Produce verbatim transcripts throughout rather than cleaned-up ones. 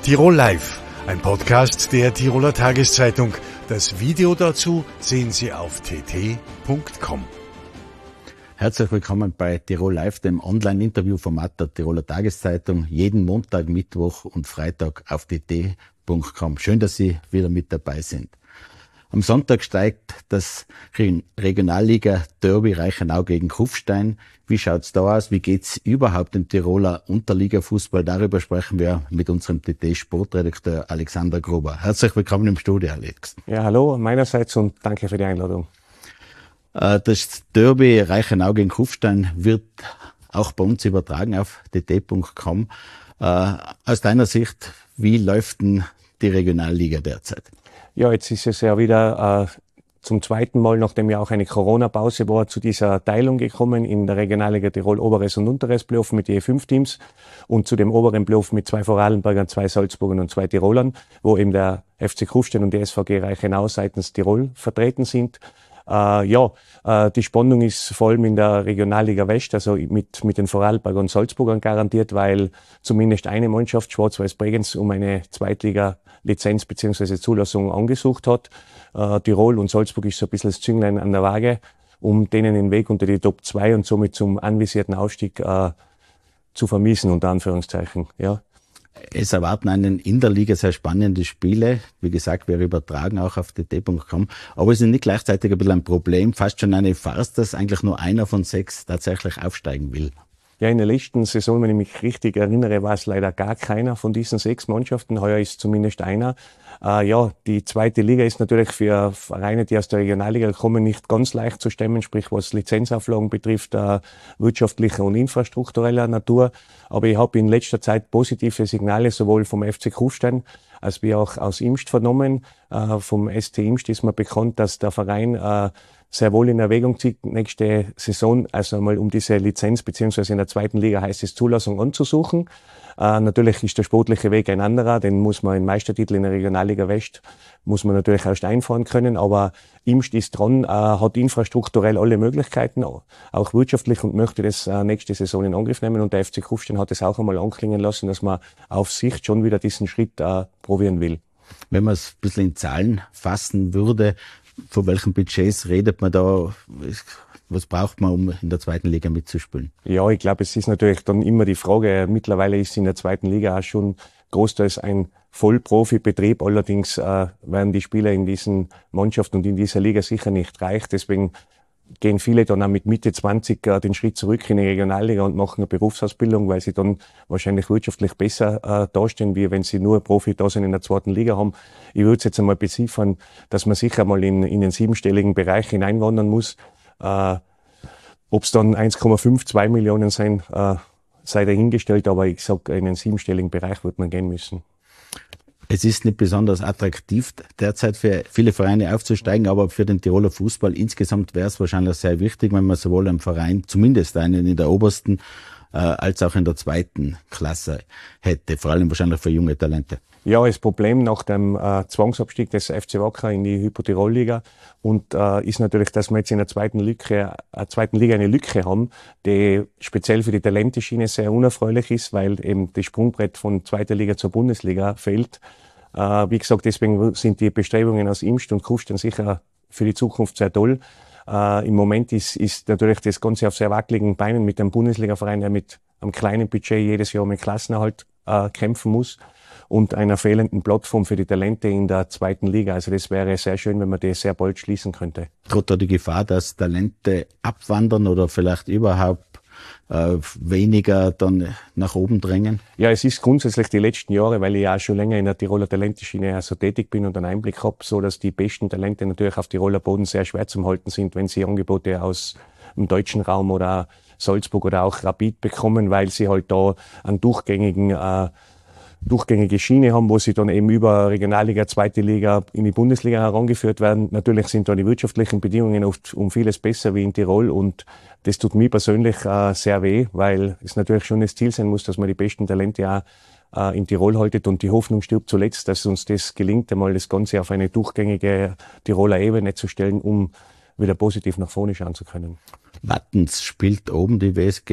Tirol Live, ein Podcast der Tiroler Tageszeitung. Das Video dazu sehen Sie auf t t punkt com. Herzlich willkommen bei Tirol Live, dem Online-Interview-Format der Tiroler Tageszeitung. Jeden Montag, Mittwoch und Freitag auf t t punkt com. Schön, dass Sie wieder mit dabei sind. Am Sonntag steigt das Regionalliga-Derby Reichenau gegen Kufstein. Wie schaut's da aus? Wie geht's überhaupt im Tiroler Unterliga-Fußball? Darüber sprechen wir mit unserem T T-Sportredakteur Alexander Gruber. Herzlich willkommen im Studio, Alex. Ja, hallo meinerseits und danke für die Einladung. Das Derby Reichenau gegen Kufstein wird auch bei uns übertragen auf t t punkt com. Aus deiner Sicht, wie läuft denn die Regionalliga derzeit? Ja, jetzt ist es ja wieder äh, zum zweiten Mal, nachdem ja auch eine Corona-Pause war, zu dieser Teilung gekommen in der Regionalliga Tirol Oberes und Unteres Playoff mit je fünf Teams und zu dem oberen Playoff mit zwei Vorarlbergern, zwei Salzburgern und zwei Tirolern, wo eben der F C Kufstein und die S V G Reichenau seitens Tirol vertreten sind. Äh, ja, äh, die Spannung ist vor allem in der Regionalliga West, also mit, mit den Vorarlberger und Salzburgern garantiert, weil zumindest eine Mannschaft, Schwarz-Weiß Bregenz, um eine Zweitliga-Lizenz bzw. Zulassung angesucht hat. Äh, Tirol und Salzburg ist so ein bisschen das Zünglein an der Waage, um denen den Weg unter die Top zwei und somit zum anvisierten Aufstieg äh, zu vermiesen, unter Anführungszeichen, ja. Es erwarten einen in der Liga sehr spannende Spiele. Wie gesagt, wir übertragen auch auf t t punkt com. Aber es ist nicht gleichzeitig ein bisschen ein Problem, fast schon eine Farce, dass eigentlich nur einer von sechs tatsächlich aufsteigen will. Ja, in der letzten Saison, wenn ich mich richtig erinnere, war es leider gar keiner von diesen sechs Mannschaften. Heuer ist zumindest einer. Äh, ja, die zweite Liga ist natürlich für Vereine, die aus der Regionalliga kommen, nicht ganz leicht zu stemmen, sprich was Lizenzauflagen betrifft, äh, wirtschaftlicher und infrastruktureller Natur. Aber ich habe in letzter Zeit positive Signale sowohl vom F C Kufstein als wie auch aus Imst vernommen. Äh, vom S T Imst ist mir bekannt, dass der Verein äh, sehr wohl in Erwägung zieht, nächste Saison, also einmal um diese Lizenz, beziehungsweise in der zweiten Liga heißt es Zulassung anzusuchen. Äh, natürlich ist der sportliche Weg ein anderer, den muss man im Meistertitel in der Regionalliga West, muss man natürlich erst einfahren können, aber Imst ist dran, äh, hat infrastrukturell alle Möglichkeiten, auch wirtschaftlich und möchte das äh, nächste Saison in Angriff nehmen und der F C Kufstein hat es auch einmal anklingen lassen, dass man auf Sicht schon wieder diesen Schritt äh, probieren will. Wenn man es ein bisschen in Zahlen fassen würde, von welchen Budgets redet man da? Was braucht man, um in der zweiten Liga mitzuspielen? Ja, ich glaube, es ist natürlich dann immer die Frage, mittlerweile ist in der zweiten Liga auch schon großteils ein Vollprofi-Betrieb. Allerdings äh, werden die Spieler in diesen Mannschaften und in dieser Liga sicher nicht reich. Deswegen gehen viele dann auch mit Mitte zwanzig äh, den Schritt zurück in die Regionalliga und machen eine Berufsausbildung, weil sie dann wahrscheinlich wirtschaftlich besser äh, dastehen, wie wenn sie nur Profi da sind in der zweiten Liga haben. Ich würde es jetzt einmal beziffern, dass man sicher mal in, in den siebenstelligen Bereich hineinwandern muss. Äh, Ob es dann eins Komma fünf, zwei Millionen sein, äh, sei dahingestellt, aber ich sage, in den siebenstelligen Bereich wird man gehen müssen. Es ist nicht besonders attraktiv derzeit für viele Vereine aufzusteigen, aber für den Tiroler Fußball insgesamt wäre es wahrscheinlich sehr wichtig, wenn man sowohl einen Verein, zumindest einen in der obersten, äh, als auch in der zweiten Klasse hätte, vor allem wahrscheinlich für junge Talente. Ja, das Problem nach dem äh, Zwangsabstieg des F C Wacker in die Hypo-Tirol-Liga und äh, ist natürlich, dass wir jetzt in der zweiten, Lücke, äh, zweiten Liga eine Lücke haben, die speziell für die Talenteschiene sehr unerfreulich ist, weil eben das Sprungbrett von zweiter Liga zur Bundesliga fehlt. Äh, wie gesagt, deswegen sind die Bestrebungen aus Imst und Kufstein sicher für die Zukunft sehr toll. Äh, Im Moment ist, ist natürlich das Ganze auf sehr wackeligen Beinen mit einem Bundesliga-Verein, der mit einem kleinen Budget jedes Jahr mit Klassenerhalt äh, kämpfen muss und einer fehlenden Plattform für die Talente in der zweiten Liga. Also das wäre sehr schön, wenn man das sehr bald schließen könnte. Droht da die Gefahr, dass Talente abwandern oder vielleicht überhaupt äh, weniger dann nach oben drängen? Ja, es ist grundsätzlich die letzten Jahre, weil ich ja auch schon länger in der Tiroler Talenteschiene also tätig bin und einen Einblick habe, so dass die besten Talente natürlich auf Tiroler Boden sehr schwer zu halten sind, wenn sie Angebote aus dem deutschen Raum oder Salzburg oder auch Rapid bekommen, weil sie halt da einen durchgängigen äh, durchgängige Schiene haben, wo sie dann eben über Regionalliga, zweite Liga in die Bundesliga herangeführt werden. Natürlich sind da die wirtschaftlichen Bedingungen oft um vieles besser wie in Tirol und das tut mir persönlich äh, sehr weh, weil es natürlich schon das Ziel sein muss, dass man die besten Talente auch äh, in Tirol haltet und die Hoffnung stirbt zuletzt, dass uns das gelingt, einmal das Ganze auf eine durchgängige Tiroler Ebene zu stellen, um wieder positiv nach vorne schauen zu können. Wattens spielt oben die W S G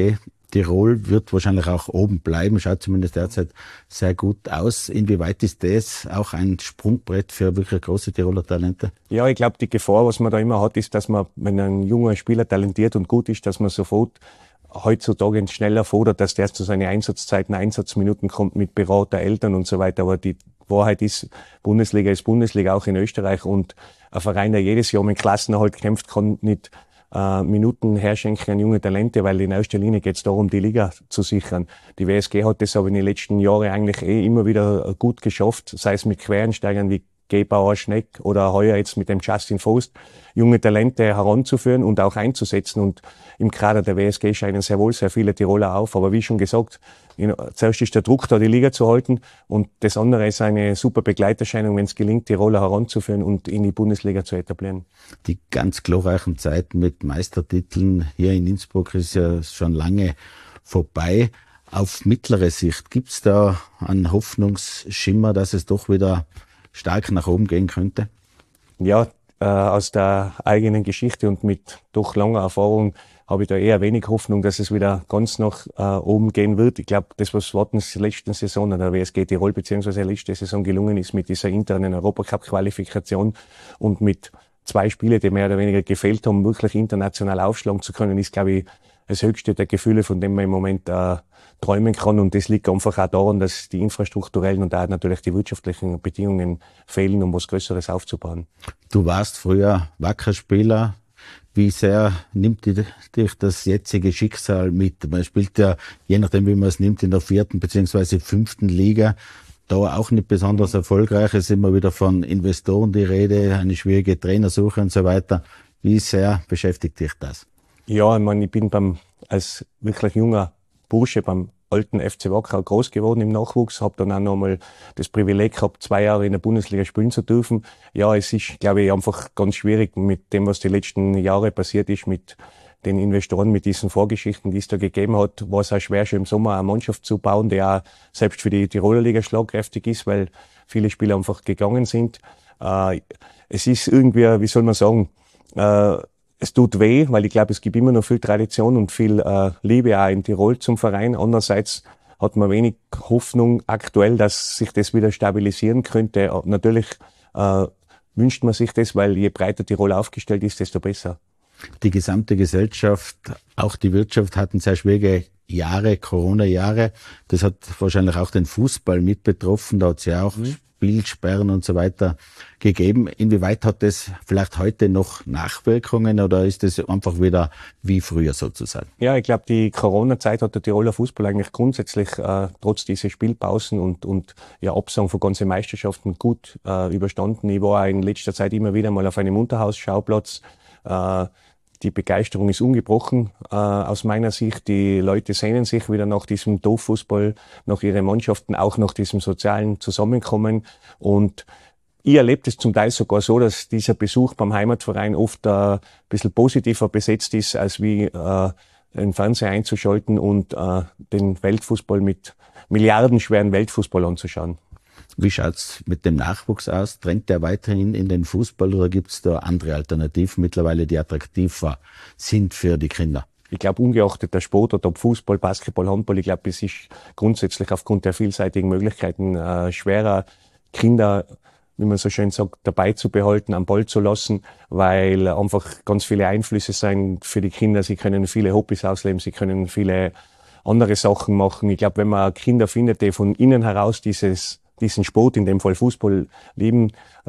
Tirol wird wahrscheinlich auch oben bleiben, schaut zumindest derzeit sehr gut aus. Inwieweit ist das auch ein Sprungbrett für wirklich große Tiroler Talente? Ja, ich glaube, die Gefahr, was man da immer hat, ist, dass man, wenn ein junger Spieler talentiert und gut ist, dass man sofort heutzutage schneller fordert, dass der zu seinen Einsatzzeiten, Einsatzminuten kommt mit Berater, Eltern und so weiter. Aber die Wahrheit ist, Bundesliga ist Bundesliga, auch in Österreich. Und ein Verein, der jedes Jahr mit Klassenerhalt kämpft, kann nicht äh, Minuten herschenken an junge Talente, weil in erster Linie geht es darum, die Liga zu sichern. Die W S G hat das aber in den letzten Jahren eigentlich eh immer wieder gut geschafft, sei es mit Quereinsteigern wie Gebauer, Schneck oder heuer jetzt mit dem Justin Faust, junge Talente heranzuführen und auch einzusetzen. Und im Kader der W S G scheinen sehr wohl sehr viele Tiroler auf. Aber wie schon gesagt, zuerst ist der Druck da, die Liga zu halten. Und das andere ist eine super Begleiterscheinung, wenn es gelingt, Tiroler heranzuführen und in die Bundesliga zu etablieren. Die ganz glorreichen Zeiten mit Meistertiteln hier in Innsbruck ist ja schon lange vorbei. Auf mittlere Sicht, gibt es da einen Hoffnungsschimmer, dass es doch wieder stark nach oben gehen könnte? Ja, äh, aus der eigenen Geschichte und mit doch langer Erfahrung habe ich da eher wenig Hoffnung, dass es wieder ganz nach äh, oben gehen wird. Ich glaube, das, was Wattens letzten Saison an der W S G Tirol beziehungsweise letzte Saison gelungen ist mit dieser internen Europacup-Qualifikation und mit zwei Spiele, die mehr oder weniger gefehlt haben, wirklich international aufschlagen zu können, ist, glaube ich, das höchste der Gefühle, von dem man im Moment äh, träumen kann. Und das liegt einfach auch daran, dass die infrastrukturellen und auch natürlich die wirtschaftlichen Bedingungen fehlen, um was Größeres aufzubauen. Du warst früher Wackerspieler. Wie sehr nimmt dich das jetzige Schicksal mit? Man spielt ja, je nachdem wie man es nimmt, in der vierten beziehungsweise fünften Liga. Da auch nicht besonders erfolgreich. Es ist immer wieder von Investoren die Rede, eine schwierige Trainersuche und so weiter. Wie sehr beschäftigt dich das? Ja, ich meine, ich bin beim, als wirklich junger Bursche beim alten F C Wacker groß geworden im Nachwuchs, habe dann auch nochmal das Privileg gehabt, zwei Jahre in der Bundesliga spielen zu dürfen. Ja, es ist, glaube ich, einfach ganz schwierig mit dem, was die letzten Jahre passiert ist, mit den Investoren, mit diesen Vorgeschichten, die es da gegeben hat, war es auch schwer, schon im Sommer eine Mannschaft zu bauen, die auch selbst für die Tiroler Liga schlagkräftig ist, weil viele Spieler einfach gegangen sind. Äh, es ist irgendwie, wie soll man sagen, äh, es tut weh, weil ich glaube, es gibt immer noch viel Tradition und viel äh, Liebe auch in Tirol zum Verein. Andererseits hat man wenig Hoffnung aktuell, dass sich das wieder stabilisieren könnte. Natürlich äh, wünscht man sich das, weil je breiter Tirol aufgestellt ist, desto besser. Die gesamte Gesellschaft, auch die Wirtschaft hatten sehr schwierige Jahre, Corona-Jahre. Das hat wahrscheinlich auch den Fußball mit betroffen. Da hat es ja auch mhm. Spielsperren und so weiter gegeben. Inwieweit hat das vielleicht heute noch Nachwirkungen oder ist das einfach wieder wie früher sozusagen? Ja, ich glaube, die Corona-Zeit hat der Tiroler Fußball eigentlich grundsätzlich äh, trotz dieser Spielpausen und, und ja, Absagen von ganzen Meisterschaften gut äh, überstanden. Ich war in letzter Zeit immer wieder mal auf einem Unterhausschauplatz. Äh, Die Begeisterung ist ungebrochen äh, aus meiner Sicht. Die Leute sehnen sich wieder nach diesem Dorffußball, nach ihren Mannschaften, auch nach diesem sozialen Zusammenkommen. Und ich erlebe das zum Teil sogar so, dass dieser Besuch beim Heimatverein oft äh, ein bisschen positiver besetzt ist, als wie äh, den Fernseher einzuschalten und äh, den Weltfußball mit milliardenschweren Weltfußball anzuschauen. Wie schaut's mit dem Nachwuchs aus? Drängt der weiterhin in den Fußball oder gibt's da andere Alternativen mittlerweile, die attraktiver sind für die Kinder? Ich glaube, ungeachtet der Sport, ob Fußball, Basketball, Handball, ich glaube, es ist grundsätzlich aufgrund der vielseitigen Möglichkeiten äh, schwerer, Kinder, wie man so schön sagt, dabei zu behalten, am Ball zu lassen, weil einfach ganz viele Einflüsse sind für die Kinder. Sie können viele Hobbys ausleben, sie können viele andere Sachen machen. Ich glaube, wenn man Kinder findet, die von innen heraus dieses diesen Sport, in dem Fall Fußball, lieben,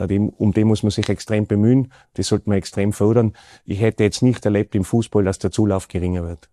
um den muss man sich extrem bemühen. Das sollte man extrem fördern. Ich hätte jetzt nicht erlebt im Fußball, dass der Zulauf geringer wird.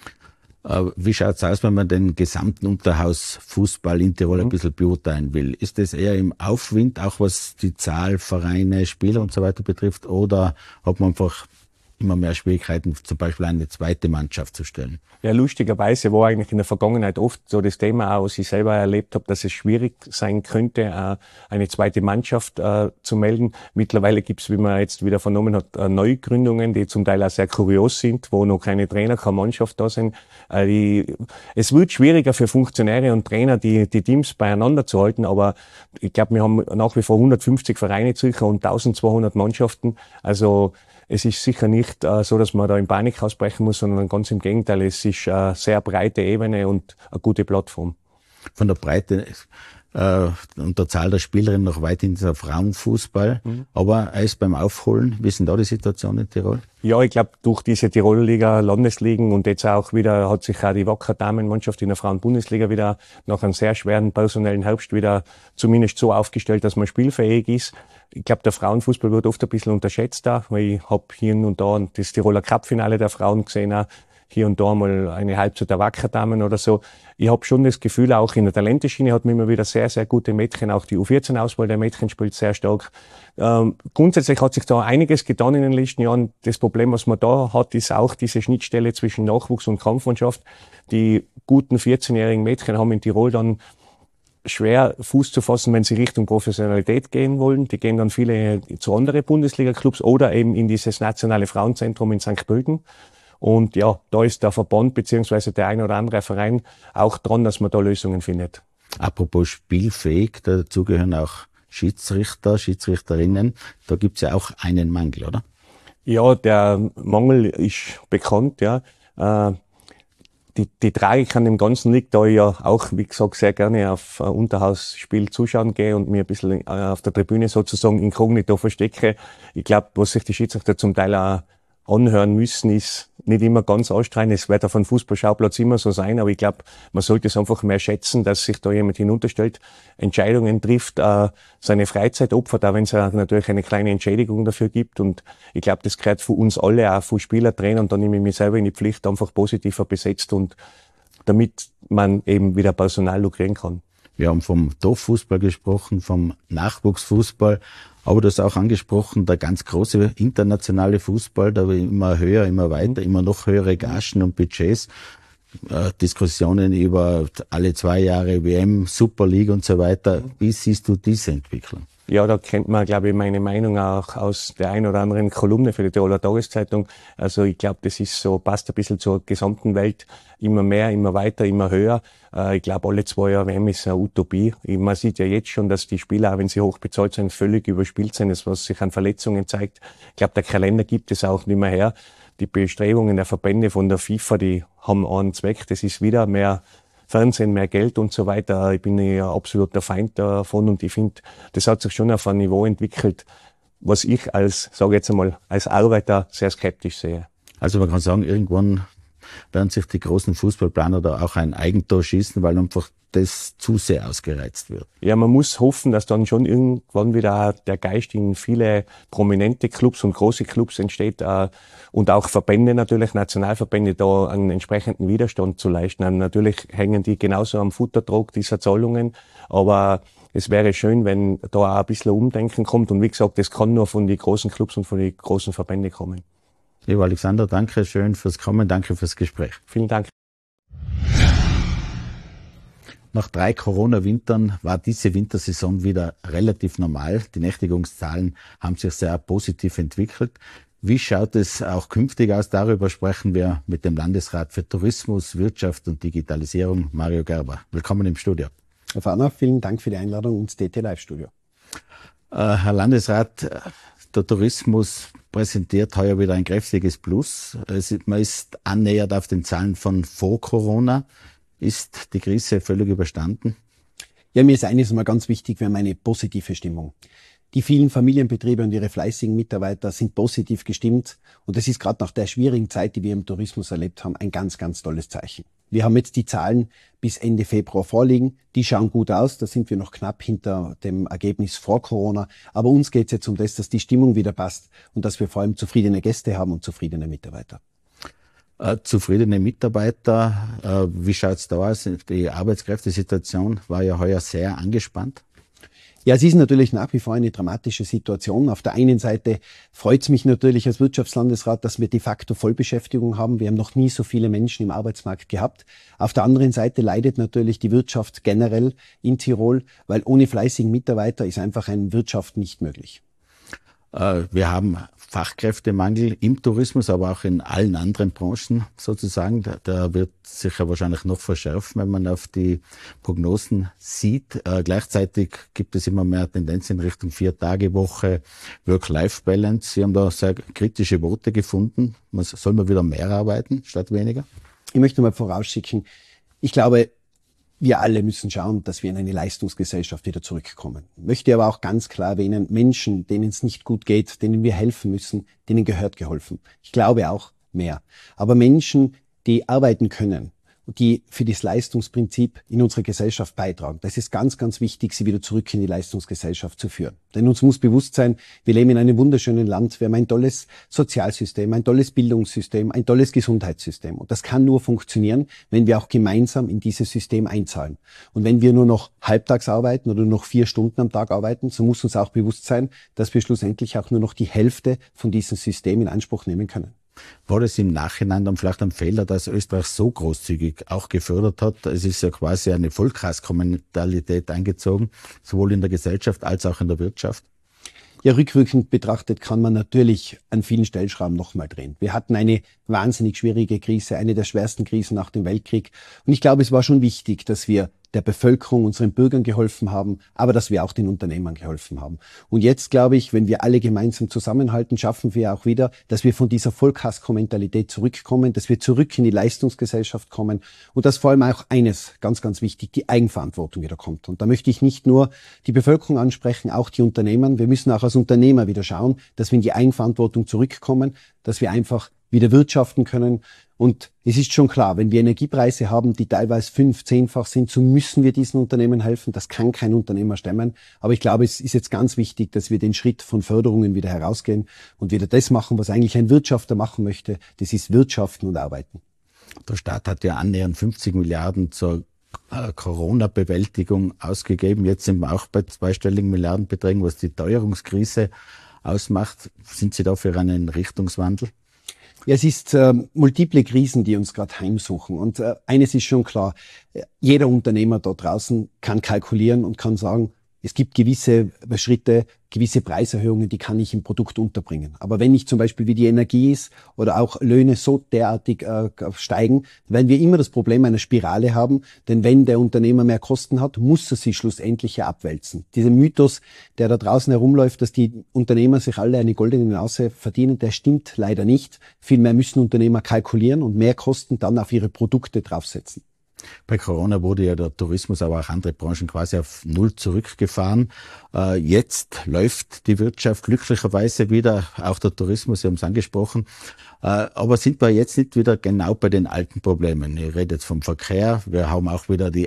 Wie schaut's aus, wenn man den gesamten Unterhausfußball in Tirol ein bisschen beurteilen will? Ist das eher im Aufwind, auch was die Zahl Vereine, Spieler und so weiter betrifft, oder hat man einfach immer mehr Schwierigkeiten, zum Beispiel eine zweite Mannschaft zu stellen? Ja, lustigerweise war eigentlich in der Vergangenheit oft so das Thema, auch was ich selber erlebt habe, dass es schwierig sein könnte, eine zweite Mannschaft äh, zu melden. Mittlerweile gibt's, wie man jetzt wieder vernommen hat, Neugründungen, die zum Teil auch sehr kurios sind, wo noch keine Trainer, keine Mannschaft da sind. Äh, die, es wird schwieriger für Funktionäre und Trainer, die, die Teams beieinander zu halten, aber ich glaube, wir haben nach wie vor hundertfünfzig Vereine circa und eintausendzweihundert Mannschaften. Also es ist sicher nicht äh, so, dass man da in Panik ausbrechen muss, sondern ganz im Gegenteil, es ist eine sehr breite Ebene und eine gute Plattform. Von der Breite äh, und der Zahl der Spielerinnen noch weit in der Frauenfußball, mhm. aber er ist beim Aufholen. Wie ist denn da die Situation in Tirol? Ja, ich glaube, durch diese Tiroler Liga, Landesligen und jetzt auch wieder hat sich auch die Wacker Damenmannschaft in der Frauenbundesliga wieder nach einem sehr schweren personellen Herbst wieder zumindest so aufgestellt, dass man spielfähig ist. Ich glaube, der Frauenfußball wird oft ein bisschen unterschätzt da, weil ich habe hier und da das Tiroler Cup-Finale der Frauen gesehen, auch hier und da mal eine Halbzeit der Wacker Damen oder so. Ich habe schon das Gefühl, auch in der Talenteschiene hat man immer wieder sehr, sehr gute Mädchen. Auch die U vierzehn Auswahl der Mädchen spielt sehr stark. Ähm, grundsätzlich hat sich da einiges getan in den letzten Jahren. Das Problem, was man da hat, ist auch diese Schnittstelle zwischen Nachwuchs und Kampfmannschaft. Die guten vierzehnjährigen Mädchen haben in Tirol dann schwer Fuß zu fassen, wenn sie Richtung Professionalität gehen wollen. Die gehen dann viele zu anderen Bundesliga-Clubs oder eben in dieses nationale Frauenzentrum in Sankt Pölten. Und ja, da ist der Verband beziehungsweise der ein oder andere Verein auch dran, dass man da Lösungen findet. Apropos spielfähig, dazu gehören auch Schiedsrichter, Schiedsrichterinnen. Da gibt's ja auch einen Mangel, oder? Ja, der Mangel ist bekannt, ja. Äh, die, die Tragik an dem Ganzen liegt, da ich ja auch, wie gesagt, sehr gerne auf ein Unterhausspiel zuschauen gehe und mir ein bisschen auf der Tribüne sozusagen inkognito verstecke. Ich glaube, was sich die Schiedsrichter zum Teil auch anhören müssen, ist nicht immer ganz anstrengend. Es wird auf einem Fußballschauplatz immer so sein, aber ich glaube, man sollte es einfach mehr schätzen, dass sich da jemand hinunterstellt, Entscheidungen trifft, äh, seine Freizeit opfert, auch wenn es ja natürlich eine kleine Entschädigung dafür gibt. Und ich glaube, das gehört für uns alle, auch für Spieler, Trainer, und da nehme ich mich selber in die Pflicht, einfach positiver besetzt und damit man eben wieder Personal lukrieren kann. Wir haben vom Dorffußball gesprochen, vom Nachwuchsfußball, aber du hast auch angesprochen, der ganz große internationale Fußball, da immer höher, immer weiter, immer noch höhere Gagen und Budgets, äh, Diskussionen über alle zwei Jahre W M, Super League und so weiter. Wie siehst du diese Entwicklung? Ja, da kennt man, glaube ich, meine Meinung auch aus der ein oder anderen Kolumne für die Tiroler Tageszeitung. Also ich glaube, das ist so, passt ein bisschen zur gesamten Welt. Immer mehr, immer weiter, immer höher. Äh, ich glaube, alle zwei Jahre W M ist eine Utopie. Man sieht ja jetzt schon, dass die Spieler, auch wenn sie hoch bezahlt sind, völlig überspielt sind, das was sich an Verletzungen zeigt. Ich glaube, der Kalender gibt es auch nicht mehr her. Die Bestrebungen der Verbände von der FIFA, die haben einen Zweck. Das ist wieder mehr Fernsehen, mehr Geld und so weiter. Ich bin ja absoluter Feind davon und ich finde, das hat sich schon auf ein Niveau entwickelt, was ich als, sage jetzt einmal, als Arbeiter sehr skeptisch sehe. Also man kann sagen, irgendwann werden sich die großen Fußballplaner da auch ein Eigentor schießen, weil einfach das zu sehr ausgereizt wird. Ja, man muss hoffen, dass dann schon irgendwann wieder der Geist in viele prominente Clubs und große Clubs entsteht äh, und auch Verbände natürlich, Nationalverbände, da einen entsprechenden Widerstand zu leisten. Und natürlich hängen die genauso am Futtertrog dieser Zahlungen, aber es wäre schön, wenn da auch ein bisschen Umdenken kommt und wie gesagt, das kann nur von den großen Clubs und von den großen Verbänden kommen. Lieber Alexander, danke schön fürs Kommen, danke fürs Gespräch. Vielen Dank. Nach drei Corona-Wintern war diese Wintersaison wieder relativ normal. Die Nächtigungszahlen haben sich sehr positiv entwickelt. Wie schaut es auch künftig aus? Darüber sprechen wir mit dem Landesrat für Tourismus, Wirtschaft und Digitalisierung, Mario Gerber. Willkommen im Studio. Herr Fahner, vielen Dank für die Einladung ins T T Live-Studio. Äh, Herr Landesrat, der Tourismus präsentiert heuer wieder ein kräftiges Plus. Man ist annähernd auf den Zahlen von vor Corona. Ist die Krise völlig überstanden? Ja, mir ist eines mal ganz wichtig, wir haben eine positive Stimmung. Die vielen Familienbetriebe und ihre fleißigen Mitarbeiter sind positiv gestimmt und das ist gerade nach der schwierigen Zeit, die wir im Tourismus erlebt haben, ein ganz, ganz tolles Zeichen. Wir haben jetzt die Zahlen bis Ende Februar vorliegen, die schauen gut aus, da sind wir noch knapp hinter dem Ergebnis vor Corona, aber uns geht es jetzt um das, dass die Stimmung wieder passt und dass wir vor allem zufriedene Gäste haben und zufriedene Mitarbeiter. Äh, zufriedene Mitarbeiter, äh, wie schaut's da aus? Die Arbeitskräftesituation war ja heuer sehr angespannt. Ja, es ist natürlich nach wie vor eine dramatische Situation. Auf der einen Seite freut es mich natürlich als Wirtschaftslandesrat, dass wir de facto Vollbeschäftigung haben. Wir haben noch nie so viele Menschen im Arbeitsmarkt gehabt. Auf der anderen Seite leidet natürlich die Wirtschaft generell in Tirol, weil ohne fleißigen Mitarbeiter ist einfach eine Wirtschaft nicht möglich. Wir haben Fachkräftemangel im Tourismus, aber auch in allen anderen Branchen sozusagen. Der wird sich ja wahrscheinlich noch verschärfen, wenn man auf die Prognosen sieht. Gleichzeitig gibt es immer mehr Tendenz in Richtung Vier-Tage-Woche, Work-Life-Balance. Sie haben da sehr kritische Worte gefunden. Soll man wieder mehr arbeiten statt weniger? Ich möchte mal vorausschicken, ich glaube, wir alle müssen schauen, dass wir in eine Leistungsgesellschaft wieder zurückkommen. Ich möchte aber auch ganz klar erwähnen, Menschen, denen es nicht gut geht, denen wir helfen müssen, denen gehört geholfen. Ich glaube auch mehr. Aber Menschen, die arbeiten können, die für das Leistungsprinzip in unserer Gesellschaft beitragen. Das ist ganz, ganz wichtig, sie wieder zurück in die Leistungsgesellschaft zu führen. Denn uns muss bewusst sein, wir leben in einem wunderschönen Land, wir haben ein tolles Sozialsystem, ein tolles Bildungssystem, ein tolles Gesundheitssystem. Und das kann nur funktionieren, wenn wir auch gemeinsam in dieses System einzahlen. Und wenn wir nur noch halbtags arbeiten oder noch vier Stunden am Tag arbeiten, so muss uns auch bewusst sein, dass wir schlussendlich auch nur noch die Hälfte von diesem System in Anspruch nehmen können. War das im Nachhinein dann vielleicht ein Fehler, dass Österreich so großzügig auch gefördert hat? Es ist ja quasi eine Vollkreiskommunalität eingezogen, sowohl in der Gesellschaft als auch in der Wirtschaft. Ja, rückwirkend betrachtet kann man natürlich an vielen Stellschrauben nochmal drehen. Wir hatten eine wahnsinnig schwierige Krise, eine der schwersten Krisen nach dem Weltkrieg. Und ich glaube, es war schon wichtig, dass wir der Bevölkerung, unseren Bürgern geholfen haben, aber dass wir auch den Unternehmern geholfen haben. Und jetzt, glaube ich, wenn wir alle gemeinsam zusammenhalten, schaffen wir auch wieder, dass wir von dieser Vollkasko-Mentalität zurückkommen, dass wir zurück in die Leistungsgesellschaft kommen und dass vor allem auch eines, ganz, ganz wichtig, die Eigenverantwortung wieder kommt. Und da möchte ich nicht nur die Bevölkerung ansprechen, auch die Unternehmer. Wir müssen auch als Unternehmer wieder schauen, dass wir in die Eigenverantwortung zurückkommen, dass wir einfach wieder wirtschaften können. Und es ist schon klar, wenn wir Energiepreise haben, die teilweise fünf-, zehnfach sind, so müssen wir diesen Unternehmen helfen. Das kann kein Unternehmer stemmen. Aber ich glaube, es ist jetzt ganz wichtig, dass wir den Schritt von Förderungen wieder herausgehen und wieder das machen, was eigentlich ein Wirtschafter machen möchte. Das ist Wirtschaften und Arbeiten. Der Staat hat ja annähernd fünfzig Milliarden zur Corona-Bewältigung ausgegeben. Jetzt sind wir auch bei zweistelligen Milliardenbeträgen, was die Teuerungskrise ausmacht. Sind Sie da für einen Richtungswandel? Ja, es ist äh, multiple Krisen, die uns gerade heimsuchen. Und äh, eines ist schon klar, jeder Unternehmer da draußen kann kalkulieren und kann sagen, es gibt gewisse Schritte, gewisse Preiserhöhungen, die kann ich im Produkt unterbringen. Aber wenn nicht zum Beispiel wie die Energie ist oder auch Löhne so derartig äh, steigen, werden wir immer das Problem einer Spirale haben. Denn wenn der Unternehmer mehr Kosten hat, muss er sie schlussendlich ja abwälzen. Dieser Mythos, der da draußen herumläuft, dass die Unternehmer sich alle eine goldene Nase verdienen, der stimmt leider nicht. Vielmehr müssen Unternehmer kalkulieren und mehr Kosten dann auf ihre Produkte draufsetzen. Bei Corona wurde ja der Tourismus, aber auch andere Branchen quasi auf Null zurückgefahren. Äh, jetzt läuft die Wirtschaft glücklicherweise wieder, auch der Tourismus, Sie haben es angesprochen. Äh, aber sind wir jetzt nicht wieder genau bei den alten Problemen? Ich rede jetzt vom Verkehr. Wir haben auch wieder die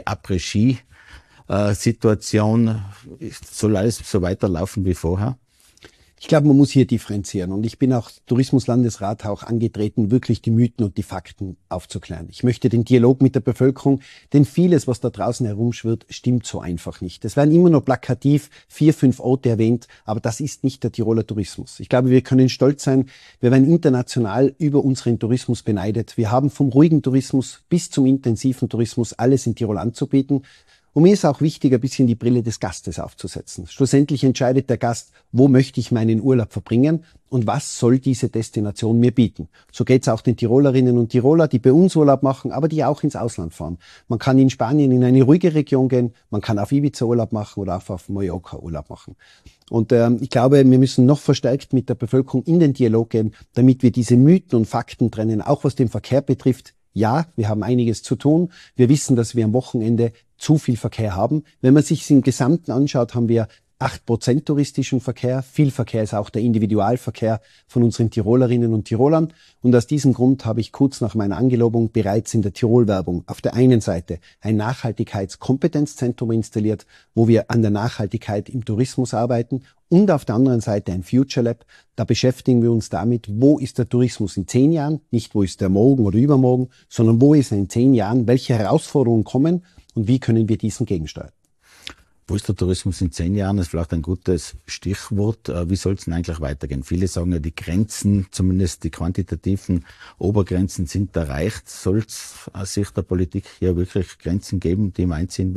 Après-Ski-Situation. Soll alles so weiterlaufen wie vorher? Ich glaube, man muss hier differenzieren. Und ich bin auch Tourismuslandesrat auch angetreten, wirklich die Mythen und die Fakten aufzuklären. Ich möchte den Dialog mit der Bevölkerung, denn vieles, was da draußen herumschwirrt, stimmt so einfach nicht. Es werden immer nur plakativ vier, fünf Orte erwähnt, aber das ist nicht der Tiroler Tourismus. Ich glaube, wir können stolz sein, wir werden international über unseren Tourismus beneidet. Wir haben vom ruhigen Tourismus bis zum intensiven Tourismus alles in Tirol anzubieten. Und mir ist auch wichtig, ein bisschen die Brille des Gastes aufzusetzen. Schlussendlich entscheidet der Gast, wo möchte ich meinen Urlaub verbringen und was soll diese Destination mir bieten. So geht es auch den Tirolerinnen und Tiroler, die bei uns Urlaub machen, aber die auch ins Ausland fahren. Man kann in Spanien in eine ruhige Region gehen, man kann auf Ibiza Urlaub machen oder auch auf Mallorca Urlaub machen. Und ähm, ich glaube, wir müssen noch verstärkt mit der Bevölkerung in den Dialog gehen, damit wir diese Mythen und Fakten trennen, auch was den Verkehr betrifft. Ja, wir haben einiges zu tun. Wir wissen, dass wir am Wochenende zu viel Verkehr haben. Wenn man sich im Gesamten anschaut, haben wir acht Prozent touristischen Verkehr. Viel Verkehr ist auch der Individualverkehr von unseren Tirolerinnen und Tirolern. Und aus diesem Grund habe ich kurz nach meiner Angelobung bereits in der Tirol-Werbung auf der einen Seite ein Nachhaltigkeitskompetenzzentrum installiert, wo wir an der Nachhaltigkeit im Tourismus arbeiten, und auf der anderen Seite ein Future Lab. Da beschäftigen wir uns damit, wo ist der Tourismus in zehn Jahren, nicht wo ist der morgen oder übermorgen, sondern wo ist er in zehn Jahren, welche Herausforderungen kommen und wie können wir diesen gegensteuern. Wo ist der Tourismus in zehn Jahren? Das ist vielleicht ein gutes Stichwort. Wie soll es denn eigentlich weitergehen? Viele sagen ja, die Grenzen, zumindest die quantitativen Obergrenzen sind erreicht. Soll es aus Sicht der Politik hier wirklich Grenzen geben, die man einziehen will?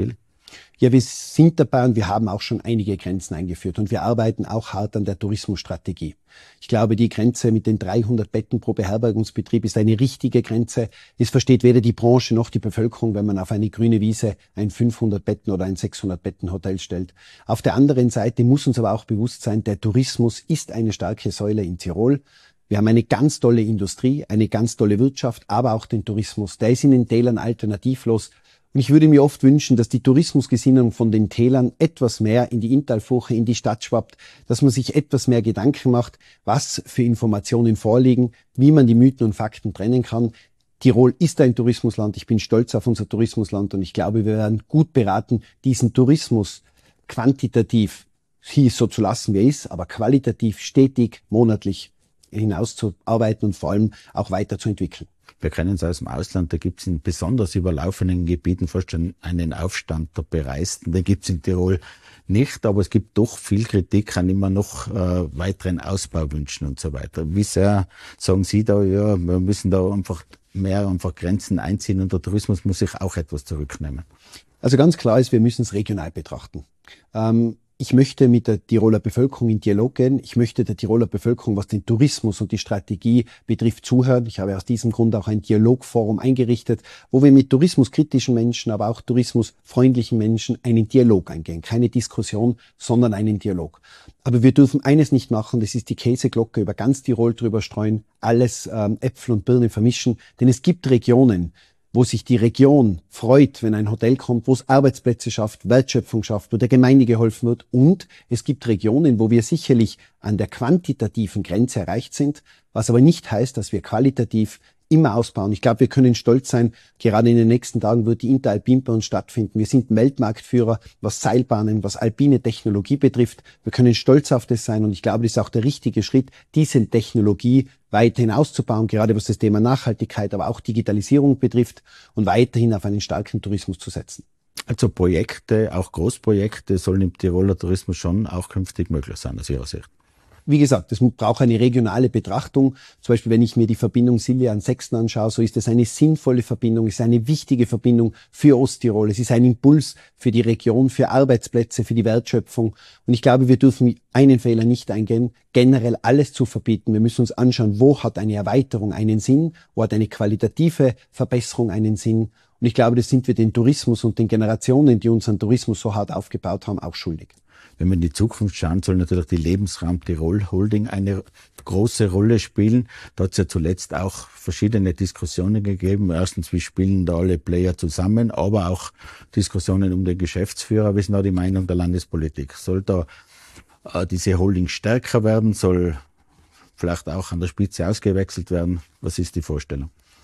Ja, wir sind dabei und wir haben auch schon einige Grenzen eingeführt und wir arbeiten auch hart an der Tourismusstrategie. Ich glaube, die Grenze mit den dreihundert Betten pro Beherbergungsbetrieb ist eine richtige Grenze. Es versteht weder die Branche noch die Bevölkerung, wenn man auf eine grüne Wiese ein fünfhundert Betten oder ein sechshundert Betten Hotel stellt. Auf der anderen Seite muss uns aber auch bewusst sein, der Tourismus ist eine starke Säule in Tirol. Wir haben eine ganz tolle Industrie, eine ganz tolle Wirtschaft, aber auch den Tourismus. Der ist in den Tälern alternativlos. Und ich würde mir oft wünschen, dass die Tourismusgesinnung von den Tälern etwas mehr in die Inntalfurche, in die Stadt schwappt, dass man sich etwas mehr Gedanken macht, was für Informationen vorliegen, wie man die Mythen und Fakten trennen kann. Tirol ist ein Tourismusland. Ich bin stolz auf unser Tourismusland und ich glaube, wir werden gut beraten, diesen Tourismus quantitativ hier so zu lassen, wie er ist, aber qualitativ stetig, monatlich hinauszuarbeiten und vor allem auch weiterzuentwickeln. Wir kennen es aus dem Ausland, da gibt es in besonders überlaufenen Gebieten fast schon einen Aufstand der Bereisten. Den gibt es in Tirol nicht, aber es gibt doch viel Kritik an immer noch äh, weiteren Ausbauwünschen und so weiter. Wie sehr sagen Sie da, ja, wir müssen da einfach mehr einfach Grenzen einziehen und der Tourismus muss sich auch etwas zurücknehmen? Also ganz klar ist, wir müssen es regional betrachten. Ähm, Ich möchte mit der Tiroler Bevölkerung in Dialog gehen. Ich möchte der Tiroler Bevölkerung, was den Tourismus und die Strategie betrifft, zuhören. Ich habe aus diesem Grund auch ein Dialogforum eingerichtet, wo wir mit tourismuskritischen Menschen, aber auch tourismusfreundlichen Menschen einen Dialog eingehen. Keine Diskussion, sondern einen Dialog. Aber wir dürfen eines nicht machen, das ist die Käseglocke über ganz Tirol drüber streuen, alles ähm, Äpfel und Birnen vermischen. Denn es gibt Regionen, wo sich die Region freut, wenn ein Hotel kommt, wo es Arbeitsplätze schafft, Wertschöpfung schafft, wo der Gemeinde geholfen wird. Und es gibt Regionen, wo wir sicherlich an der quantitativen Grenze erreicht sind, was aber nicht heißt, dass wir qualitativ immer ausbauen. Ich glaube, wir können stolz sein, gerade in den nächsten Tagen wird die Interalpin bei uns stattfinden. Wir sind Weltmarktführer, was Seilbahnen, was alpine Technologie betrifft. Wir können stolz auf das sein und ich glaube, das ist auch der richtige Schritt, diese Technologie weiterhin auszubauen, gerade was das Thema Nachhaltigkeit, aber auch Digitalisierung betrifft und weiterhin auf einen starken Tourismus zu setzen. Also Projekte, auch Großprojekte sollen im Tiroler Tourismus schon auch künftig möglich sein, aus Ihrer Sicht. Wie gesagt, es braucht eine regionale Betrachtung. Zum Beispiel, wenn ich mir die Verbindung Silja an Sexten anschaue, so ist es eine sinnvolle Verbindung, es ist eine wichtige Verbindung für Osttirol. Es ist ein Impuls für die Region, für Arbeitsplätze, für die Wertschöpfung. Und ich glaube, wir dürfen einen Fehler nicht eingehen, generell alles zu verbieten. Wir müssen uns anschauen, wo hat eine Erweiterung einen Sinn, wo hat eine qualitative Verbesserung einen Sinn. Und ich glaube, das sind wir den Tourismus und den Generationen, die unseren Tourismus so hart aufgebaut haben, auch schuldig. Wenn wir in die Zukunft schauen, soll natürlich die Lebensraum Tirol Holding eine große Rolle spielen. Da hat es ja zuletzt auch verschiedene Diskussionen gegeben. Erstens, wie spielen da alle Player zusammen, aber auch Diskussionen um den Geschäftsführer. Wie ist da die Meinung der Landespolitik? Soll da äh, diese Holding stärker werden? Soll vielleicht auch an der Spitze ausgewechselt werden? Was ist die Vorstellung?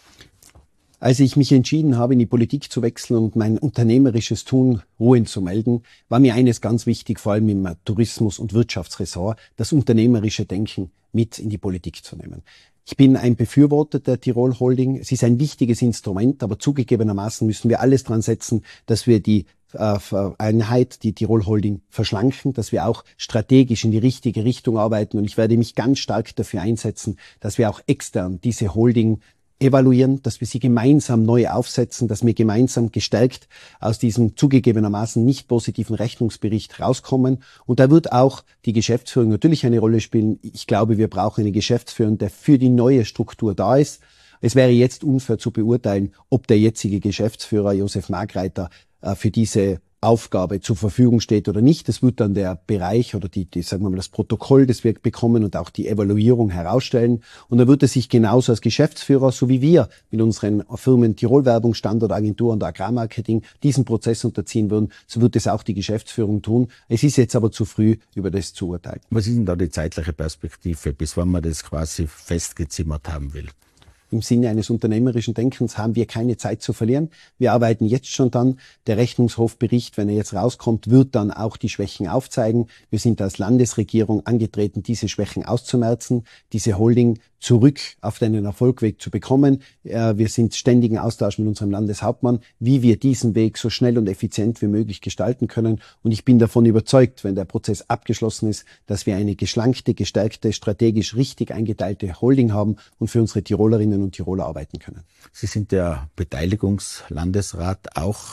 Als ich mich entschieden habe, in die Politik zu wechseln und mein unternehmerisches Tun ruhend zu melden, war mir eines ganz wichtig, vor allem im Tourismus- und Wirtschaftsressort, das unternehmerische Denken mit in die Politik zu nehmen. Ich bin ein Befürworter der Tirol Holding. Es ist ein wichtiges Instrument, aber zugegebenermaßen müssen wir alles dran setzen, dass wir die äh, Einheit, die Tirol Holding, verschlanken, dass wir auch strategisch in die richtige Richtung arbeiten. Und ich werde mich ganz stark dafür einsetzen, dass wir auch extern diese Holding evaluieren, dass wir sie gemeinsam neu aufsetzen, dass wir gemeinsam gestärkt aus diesem zugegebenermaßen nicht positiven Rechnungsbericht rauskommen. Und da wird auch die Geschäftsführung natürlich eine Rolle spielen. Ich glaube, wir brauchen eine Geschäftsführung, der für die neue Struktur da ist. Es wäre jetzt unfair zu beurteilen, ob der jetzige Geschäftsführer Josef Margreiter für diese Aufgabe zur Verfügung steht oder nicht. Das wird dann der Bereich oder die, die, sagen wir mal, das Protokoll, das wir bekommen und auch die Evaluierung herausstellen. Und dann wird er sich genauso als Geschäftsführer, so wie wir mit unseren Firmen Tirol Werbung, Standortagentur und Agrarmarketing diesen Prozess unterziehen würden, so wird es auch die Geschäftsführung tun. Es ist jetzt aber zu früh, über das zu urteilen. Was ist denn da die zeitliche Perspektive, bis wann man das quasi festgezimmert haben will? Im Sinne eines unternehmerischen Denkens haben wir keine Zeit zu verlieren. Wir arbeiten jetzt schon dran. Der Rechnungshofbericht, wenn er jetzt rauskommt, wird dann auch die Schwächen aufzeigen. Wir sind als Landesregierung angetreten, diese Schwächen auszumerzen, diese Holding zurück auf den Erfolgweg zu bekommen. Wir sind ständigen Austausch mit unserem Landeshauptmann, wie wir diesen Weg so schnell und effizient wie möglich gestalten können. Und ich bin davon überzeugt, wenn der Prozess abgeschlossen ist, dass wir eine geschlankte, gestärkte, strategisch richtig eingeteilte Holding haben und für unsere Tirolerinnen und Tiroler arbeiten können. Sie sind der Beteiligungslandesrat auch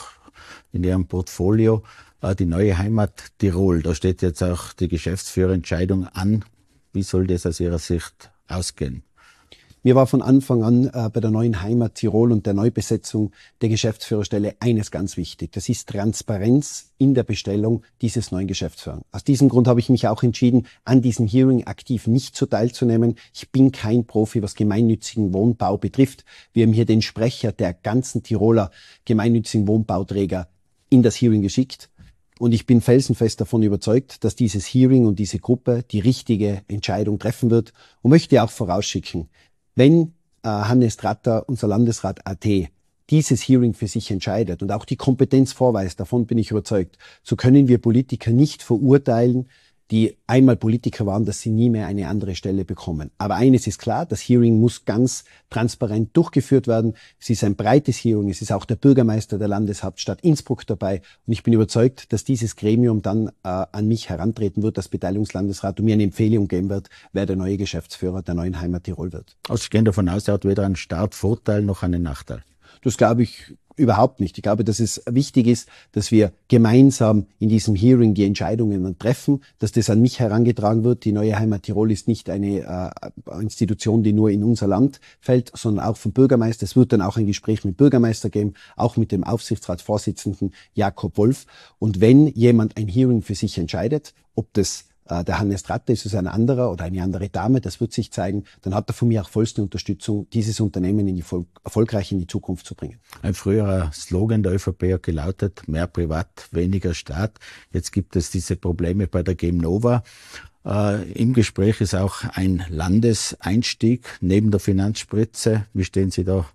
in Ihrem Portfolio, äh, die neue Heimat Tirol. Da steht jetzt auch die Geschäftsführerentscheidung an. Wie soll das aus Ihrer Sicht ausgehen? Mir war von Anfang an äh, bei der neuen Heimat Tirol und der Neubesetzung der Geschäftsführerstelle eines ganz wichtig. Das ist Transparenz in der Bestellung dieses neuen Geschäftsführers. Aus diesem Grund habe ich mich auch entschieden, an diesem Hearing aktiv nicht so teilzunehmen. Ich bin kein Profi, was gemeinnützigen Wohnbau betrifft. Wir haben hier den Sprecher der ganzen Tiroler gemeinnützigen Wohnbauträger in das Hearing geschickt. Und ich bin felsenfest davon überzeugt, dass dieses Hearing und diese Gruppe die richtige Entscheidung treffen wird und möchte auch vorausschicken, wenn äh, Hannes Tratter, unser Landesrat A T, dieses Hearing für sich entscheidet und auch die Kompetenz vorweist, davon bin ich überzeugt, so können wir Politiker nicht verurteilen, die einmal Politiker waren, dass sie nie mehr eine andere Stelle bekommen. Aber eines ist klar, das Hearing muss ganz transparent durchgeführt werden. Es ist ein breites Hearing, es ist auch der Bürgermeister der Landeshauptstadt Innsbruck dabei. Und ich bin überzeugt, dass dieses Gremium dann äh, an mich herantreten wird, das Beteiligungslandesrat, und mir eine Empfehlung geben wird, wer der neue Geschäftsführer der neuen Heimat Tirol wird. Also ich gehe davon aus, er hat weder einen Startvorteil noch einen Nachteil. Das glaube ich überhaupt nicht. Ich glaube, dass es wichtig ist, dass wir gemeinsam in diesem Hearing die Entscheidungen treffen, dass das an mich herangetragen wird. Die neue Heimat Tirol ist nicht eine äh, Institution, die nur in unser Land fällt, sondern auch vom Bürgermeister. Es wird dann auch ein Gespräch mit dem Bürgermeister geben, auch mit dem Aufsichtsratsvorsitzenden Jakob Wolf. Und wenn jemand ein Hearing für sich entscheidet, ob das der Hannes Tratter ist es ein anderer oder eine andere Dame, das wird sich zeigen, dann hat er von mir auch vollste Unterstützung, dieses Unternehmen in die Vol- erfolgreich in die Zukunft zu bringen. Ein früherer Slogan der ÖVP hat gelautet, mehr Privat, weniger Staat. Jetzt gibt es diese Probleme bei der GameNova. Äh, Im Gespräch ist auch ein Landeseinstieg neben der Finanzspritze. Wie stehen Sie da?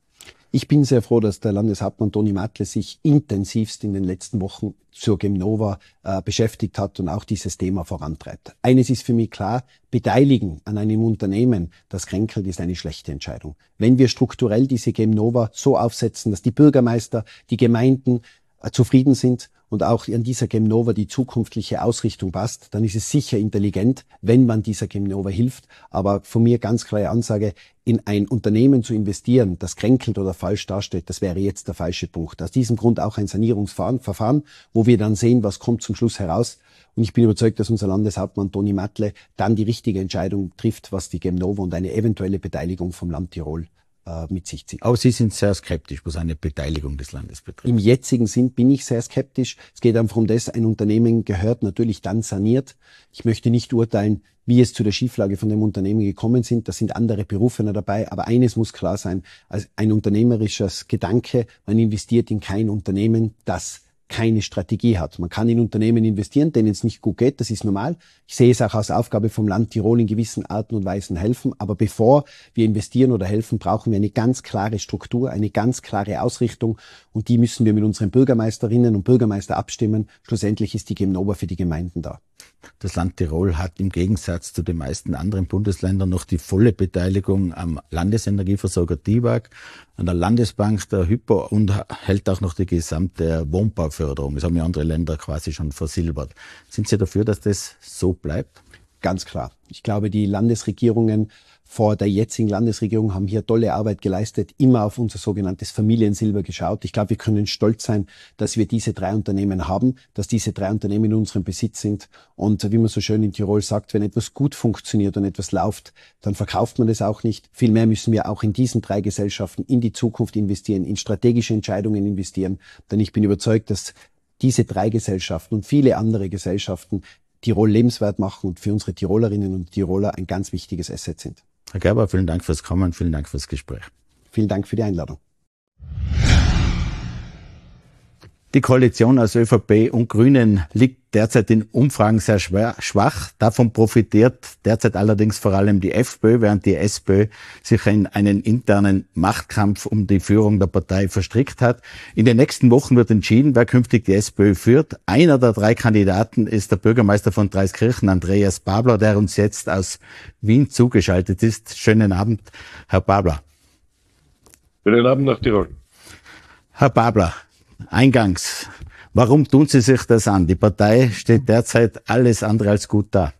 Ich bin sehr froh, dass der Landeshauptmann Toni Matle sich intensivst in den letzten Wochen zur GameNova äh, beschäftigt hat und auch dieses Thema vorantreibt. Eines ist für mich klar, beteiligen an einem Unternehmen, das kränkelt, ist eine schlechte Entscheidung. Wenn wir strukturell diese GameNova so aufsetzen, dass die Bürgermeister, die Gemeinden äh, zufrieden sind und auch an dieser GameNova die zukünftige Ausrichtung passt, dann ist es sicher intelligent, wenn man dieser GameNova hilft. Aber von mir ganz klare Ansage, in ein Unternehmen zu investieren, das kränkelt oder falsch dasteht, das wäre jetzt der falsche Punkt. Aus diesem Grund auch ein Sanierungsverfahren, wo wir dann sehen, was kommt zum Schluss heraus. Und ich bin überzeugt, dass unser Landeshauptmann Toni Matle dann die richtige Entscheidung trifft, was die GameNova und eine eventuelle Beteiligung vom Land Tirol mit sich zieht. Aber Sie sind sehr skeptisch, was eine Beteiligung des Landes betrifft. Im jetzigen Sinn bin ich sehr skeptisch. Es geht einfach um das, ein Unternehmen gehört natürlich dann saniert. Ich möchte nicht urteilen, wie es zu der Schieflage von dem Unternehmen gekommen sind. Da sind andere Berufene dabei. Aber eines muss klar sein, als ein unternehmerisches Gedanke, man investiert in kein Unternehmen, das keine Strategie hat. Man kann in Unternehmen investieren, denen es nicht gut geht, das ist normal. Ich sehe es auch als Aufgabe vom Land Tirol, in gewissen Arten und Weisen helfen. Aber bevor wir investieren oder helfen, brauchen wir eine ganz klare Struktur, eine ganz klare Ausrichtung. Und die müssen wir mit unseren Bürgermeisterinnen und Bürgermeister abstimmen. Schlussendlich ist die GameNova für die Gemeinden da. Das Land Tirol hat im Gegensatz zu den meisten anderen Bundesländern noch die volle Beteiligung am Landesenergieversorger D I W A G, an der Landesbank der Hypo und hält auch noch die gesamte Wohnbauförderung. Das haben ja andere Länder quasi schon versilbert. Sind Sie dafür, dass das so bleibt? Ganz klar. Ich glaube, die Landesregierungen vor der jetzigen Landesregierung haben hier tolle Arbeit geleistet, immer auf unser sogenanntes Familiensilber geschaut. Ich glaube, wir können stolz sein, dass wir diese drei Unternehmen haben, dass diese drei Unternehmen in unserem Besitz sind. Und wie man so schön in Tirol sagt, wenn etwas gut funktioniert und etwas läuft, dann verkauft man das auch nicht. Vielmehr müssen wir auch in diesen drei Gesellschaften in die Zukunft investieren, in strategische Entscheidungen investieren. Denn ich bin überzeugt, dass diese drei Gesellschaften und viele andere Gesellschaften Tirol lebenswert machen und für unsere Tirolerinnen und Tiroler ein ganz wichtiges Asset sind. Herr Gerber, vielen Dank fürs Kommen, vielen Dank fürs Gespräch. Vielen Dank für die Einladung. Die Koalition aus ÖVP und Grünen liegt derzeit in Umfragen sehr schwer, schwach. Davon profitiert derzeit allerdings vor allem die FPÖ, während die SPÖ sich in einen internen Machtkampf um die Führung der Partei verstrickt hat. In den nächsten Wochen wird entschieden, wer künftig die SPÖ führt. Einer der drei Kandidaten ist der Bürgermeister von Dreiskirchen, Andreas Babler, der uns jetzt aus Wien zugeschaltet ist. Schönen Abend, Herr Babler. Schönen Abend nach Tirol. Herr Babler, eingangs, warum tun Sie sich das an? Die Partei steht derzeit alles andere als gut da.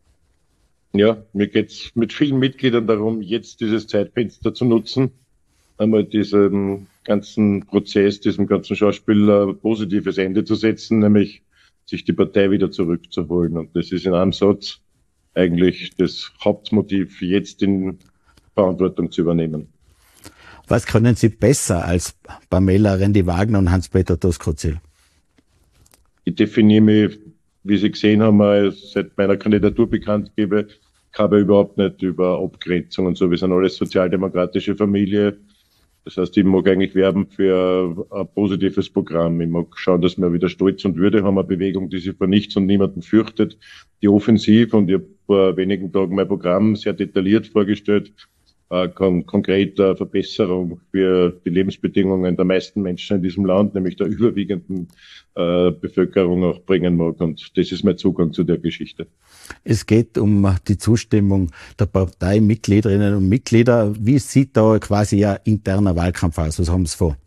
Ja, mir geht's mit vielen Mitgliedern darum, jetzt dieses Zeitfenster zu nutzen, einmal diesem ganzen Prozess, diesem ganzen Schauspiel ein positives Ende zu setzen, nämlich sich die Partei wieder zurückzuholen. Und das ist in einem Satz eigentlich das Hauptmotiv, jetzt in Verantwortung zu übernehmen. Was können Sie besser als Pamela Rendi-Wagner und Hans-Peter Doskozil? Ich definiere mich, wie Sie gesehen haben, seit meiner Kandidatur bekannt gebe, habe überhaupt nicht über Abgrenzung und so. Wir sind alles sozialdemokratische Familie. Das heißt, ich mag eigentlich werben für ein positives Programm. Ich mag schauen, dass wir wieder Stolz und Würde haben, eine Bewegung, die sich vor nichts und niemanden fürchtet, die offensiv, und ich habe vor wenigen Tagen mein Programm sehr detailliert vorgestellt, äh, kon- konkret äh, Verbesserung für die Lebensbedingungen der meisten Menschen in diesem Land, nämlich der überwiegenden äh, Bevölkerung, auch bringen mag. Und das ist mein Zugang zu der Geschichte. Es geht um die Zustimmung der Parteimitgliederinnen und Mitglieder. Wie sieht da quasi ein interner Wahlkampf aus? Was haben Sie vor?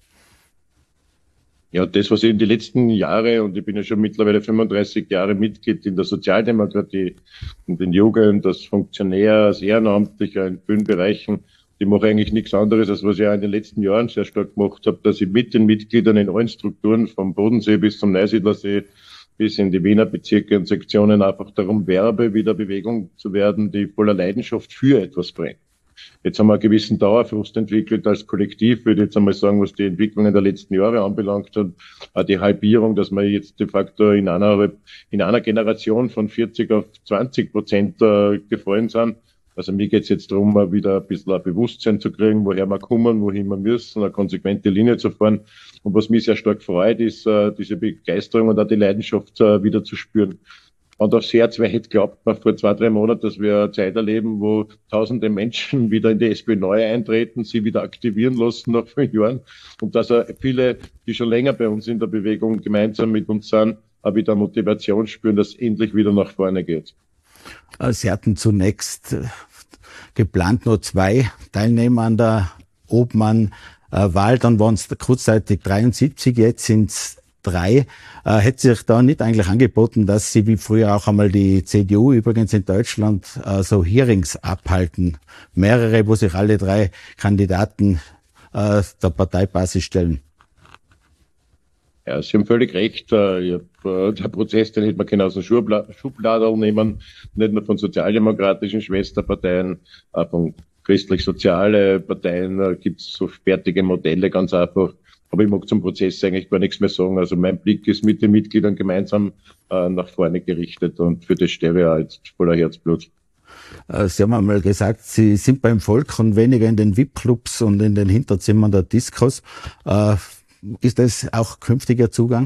Ja, das, was ich in die letzten Jahre, und ich bin ja schon mittlerweile fünfunddreißig Jahre Mitglied in der Sozialdemokratie und in Jugend, als Funktionär, als Ehrenamtlicher in vielen Bereichen. Ich mache eigentlich nichts anderes, als was ich auch in den letzten Jahren sehr stark gemacht habe, dass ich mit den Mitgliedern in allen Strukturen, vom Bodensee bis zum Neusiedlersee, bis in die Wiener Bezirke und Sektionen, einfach darum werbe, wieder Bewegung zu werden, die voller Leidenschaft für etwas brennt. Jetzt haben wir einen gewissen Dauerfrust entwickelt als Kollektiv, würde ich jetzt einmal sagen, was die Entwicklungen der letzten Jahre anbelangt hat. Auch die Halbierung, dass wir jetzt de facto in einer, in einer Generation von vierzig auf zwanzig Prozent äh, gefallen sind. Also mir geht es jetzt darum, wieder ein bisschen ein Bewusstsein zu kriegen, woher wir kommen, wohin wir müssen, eine konsequente Linie zu fahren. Und was mich sehr stark freut, ist äh, diese Begeisterung und auch die Leidenschaft äh, wieder zu spüren. Und aufs Herz, wer hätte geglaubt, vor zwei, drei Monaten, dass wir eine Zeit erleben, wo tausende Menschen wieder in die SPÖ neu eintreten, sie wieder aktivieren lassen nach fünf Jahren. Und dass auch viele, die schon länger bei uns in der Bewegung gemeinsam mit uns sind, auch wieder Motivation spüren, dass es endlich wieder nach vorne geht. Sie hatten zunächst geplant nur zwei Teilnehmer an der Obmann-Wahl, dann waren es kurzzeitig dreiundsiebzig, jetzt sind es drei. Äh, hätte sich da nicht eigentlich angeboten, dass Sie wie früher auch einmal die C D U übrigens in Deutschland äh, so Hearings abhalten? Mehrere, wo sich alle drei Kandidaten äh, der Parteibasis stellen. Ja, Sie haben völlig recht. Äh, der Prozess, den hätte man können aus dem Schubladerl nehmen, nicht nur von sozialdemokratischen Schwesterparteien, auch von christlich-soziale Parteien äh, gibt es so fertige Modelle, ganz einfach. Aber ich mag zum Prozess eigentlich gar nichts mehr sagen. Also mein Blick ist mit den Mitgliedern gemeinsam äh, nach vorne gerichtet, und für das stehe ich auch jetzt voller Herzblut. Sie haben einmal gesagt, Sie sind beim Volk und weniger in den V I P-Clubs und in den Hinterzimmern der Diskos. Äh, ist das auch künftiger Zugang?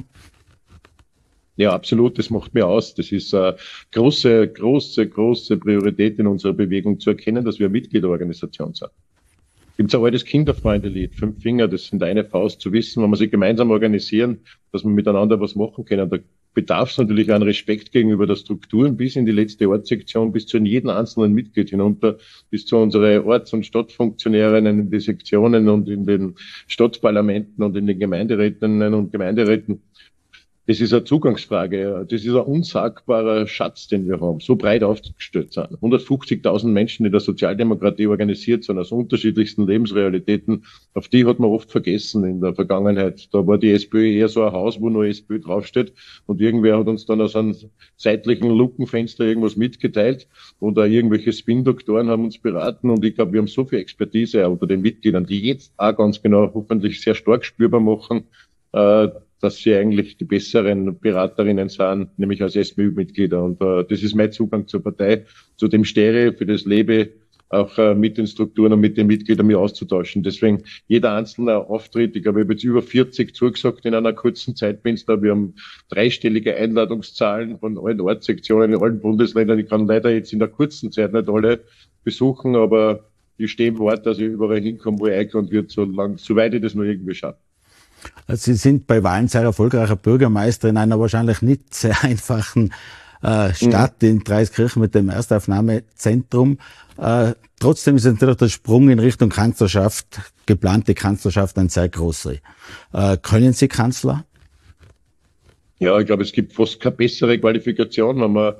Ja, absolut. Das macht mir aus. Das ist eine große, große, große Priorität in unserer Bewegung, zu erkennen, dass wir eine Mitgliederorganisation sind. Gibt es ein altes Kinderfreunde-Lied, Fünf Finger, das sind eine Faust, zu wissen, wenn wir sich gemeinsam organisieren, dass wir miteinander was machen können. Da bedarf es natürlich an Respekt gegenüber der Strukturen, bis in die letzte Ortssektion, bis zu jedem einzelnen Mitglied hinunter, bis zu unseren Orts- und Stadtfunktionären in den Sektionen und in den Stadtparlamenten und in den Gemeinderätinnen und Gemeinderäten. Das ist eine Zugangsfrage. Das ist ein unsagbarer Schatz, den wir haben. So breit aufgestellt sind. hundertfünfzigtausend Menschen, die in der Sozialdemokratie organisiert sind, aus unterschiedlichsten Lebensrealitäten. Auf die hat man oft vergessen in der Vergangenheit. Da war die SPÖ eher so ein Haus, wo nur SPÖ draufsteht. Und irgendwer hat uns dann aus einem seitlichen Lukenfenster irgendwas mitgeteilt. Oder irgendwelche Spin-Doktoren haben uns beraten. Und ich glaube, wir haben so viel Expertise unter den Mitgliedern, die jetzt auch ganz genau hoffentlich sehr stark spürbar machen, äh, dass sie eigentlich die besseren Beraterinnen sind, nämlich als SPÖ-Mitglieder. Und äh, das ist mein Zugang zur Partei, zu dem Stehe, für das lebe, auch äh, mit den Strukturen und mit den Mitgliedern mich auszutauschen. Deswegen jeder einzelne Auftritt, ich glaube, ich habe jetzt über vierzig zugesagt in einer kurzen Zeitfenster. Wir haben dreistellige Einladungszahlen von allen Ortssektionen in allen Bundesländern. Ich kann leider jetzt in der kurzen Zeit nicht alle besuchen, aber ich stehe im Wort, dass ich überall hinkomme, wo ich eingeladen wird, so lang, soweit ich das nur irgendwie schaffe. Sie sind bei Wahlen sehr erfolgreicher Bürgermeister in einer wahrscheinlich nicht sehr einfachen äh, Stadt mhm. in Dreiskirchen mit dem Erstaufnahmezentrum. Äh, trotzdem ist natürlich der Sprung in Richtung Kanzlerschaft, geplante Kanzlerschaft, ein sehr großer. Äh, können Sie Kanzler? Ja, ich glaube, es gibt fast keine bessere Qualifikation, wenn man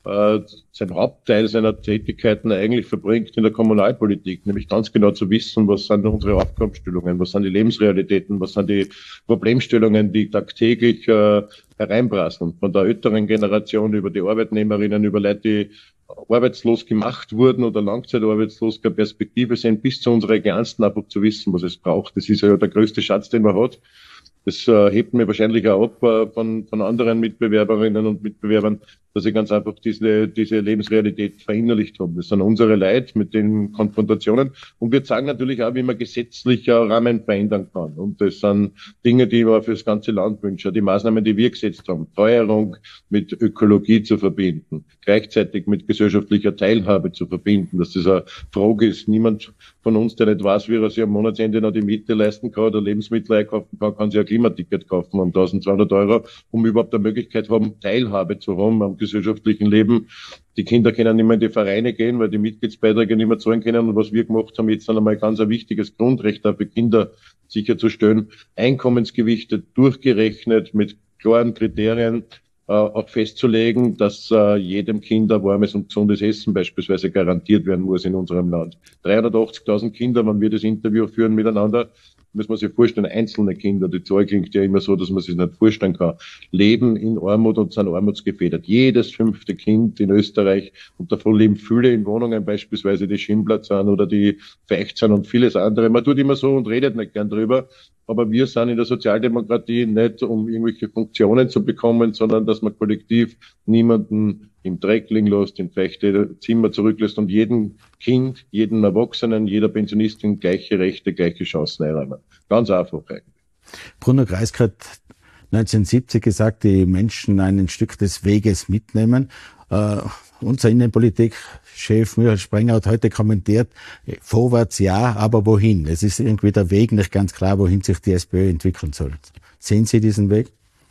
äh, sein Hauptteil seiner Tätigkeiten eigentlich verbringt in der Kommunalpolitik, nämlich ganz genau zu wissen, was sind unsere Aufgabenstellungen, was sind die Lebensrealitäten, was sind die Problemstellungen, die tagtäglich äh, hereinprasseln. Von der älteren Generation über die Arbeitnehmerinnen, über Leute, die arbeitslos gemacht wurden oder langzeitarbeitslos, keine Perspektive sind, bis zu unseren Kleinsten einfach zu wissen, was es braucht. Das ist ja der größte Schatz, den man hat. Das äh, hebt mir wahrscheinlich auch ab äh, von, von anderen Mitbewerberinnen und Mitbewerbern, dass ich ganz einfach diese, diese Lebensrealität verinnerlicht habe. Das sind unsere Leute mit den Konfrontationen. Und wir zeigen natürlich auch, wie man gesetzlicher Rahmen verändern kann. Und das sind Dinge, die wir für das ganze Land wünschen. Die Maßnahmen, die wir gesetzt haben, Teuerung mit Ökologie zu verbinden, gleichzeitig mit gesellschaftlicher Teilhabe zu verbinden, dass das eine Frage ist. Niemand von uns, der nicht weiß, wie er sich am Monatsende noch die Miete leisten kann oder Lebensmittel einkaufen kann, kann sich ein Klimaticket kaufen um eintausendzweihundert Euro, um überhaupt eine Möglichkeit haben, Teilhabe zu haben am gesellschaftlichen Leben. Die Kinder können nicht mehr in die Vereine gehen, weil die Mitgliedsbeiträge nicht mehr zahlen können. Und was wir gemacht haben, jetzt einmal ganz ein wichtiges Grundrecht auch für Kinder sicherzustellen, einkommensgewichtet, durchgerechnet, mit klaren Kriterien, äh, auch festzulegen, dass äh, jedem Kind ein warmes und gesundes Essen beispielsweise garantiert werden muss in unserem Land. dreihundertachtzigtausend Kinder, wenn wir das Interview führen miteinander, muss man sich vorstellen, einzelne Kinder, die Zahl klingt ja immer so, dass man sich nicht vorstellen kann, leben in Armut und sind armutsgefährdet. Jedes fünfte Kind in Österreich, und davon leben viele in Wohnungen, beispielsweise die Schimmblatt sind oder die Feucht sind und vieles andere. Man tut immer so und redet nicht gern drüber, aber wir sind in der Sozialdemokratie nicht, um irgendwelche Funktionen zu bekommen, sondern dass man kollektiv niemanden im Dreck liegen lässt, in feuchte Zimmer zurücklässt und jedem Kind, jedem Erwachsenen, jeder Pensionistin gleiche Rechte, gleiche Chancen einräumen. Ganz einfach eigentlich. Bruno Kreisky hat neunzehnhundertsiebzig gesagt, die Menschen ein Stück des Weges mitnehmen. Uh, unser Innenpolitikchef Michael Sprenger hat heute kommentiert, vorwärts ja, aber wohin? Es ist irgendwie der Weg nicht ganz klar, wohin sich die SPÖ entwickeln soll. Sehen Sie diesen Weg?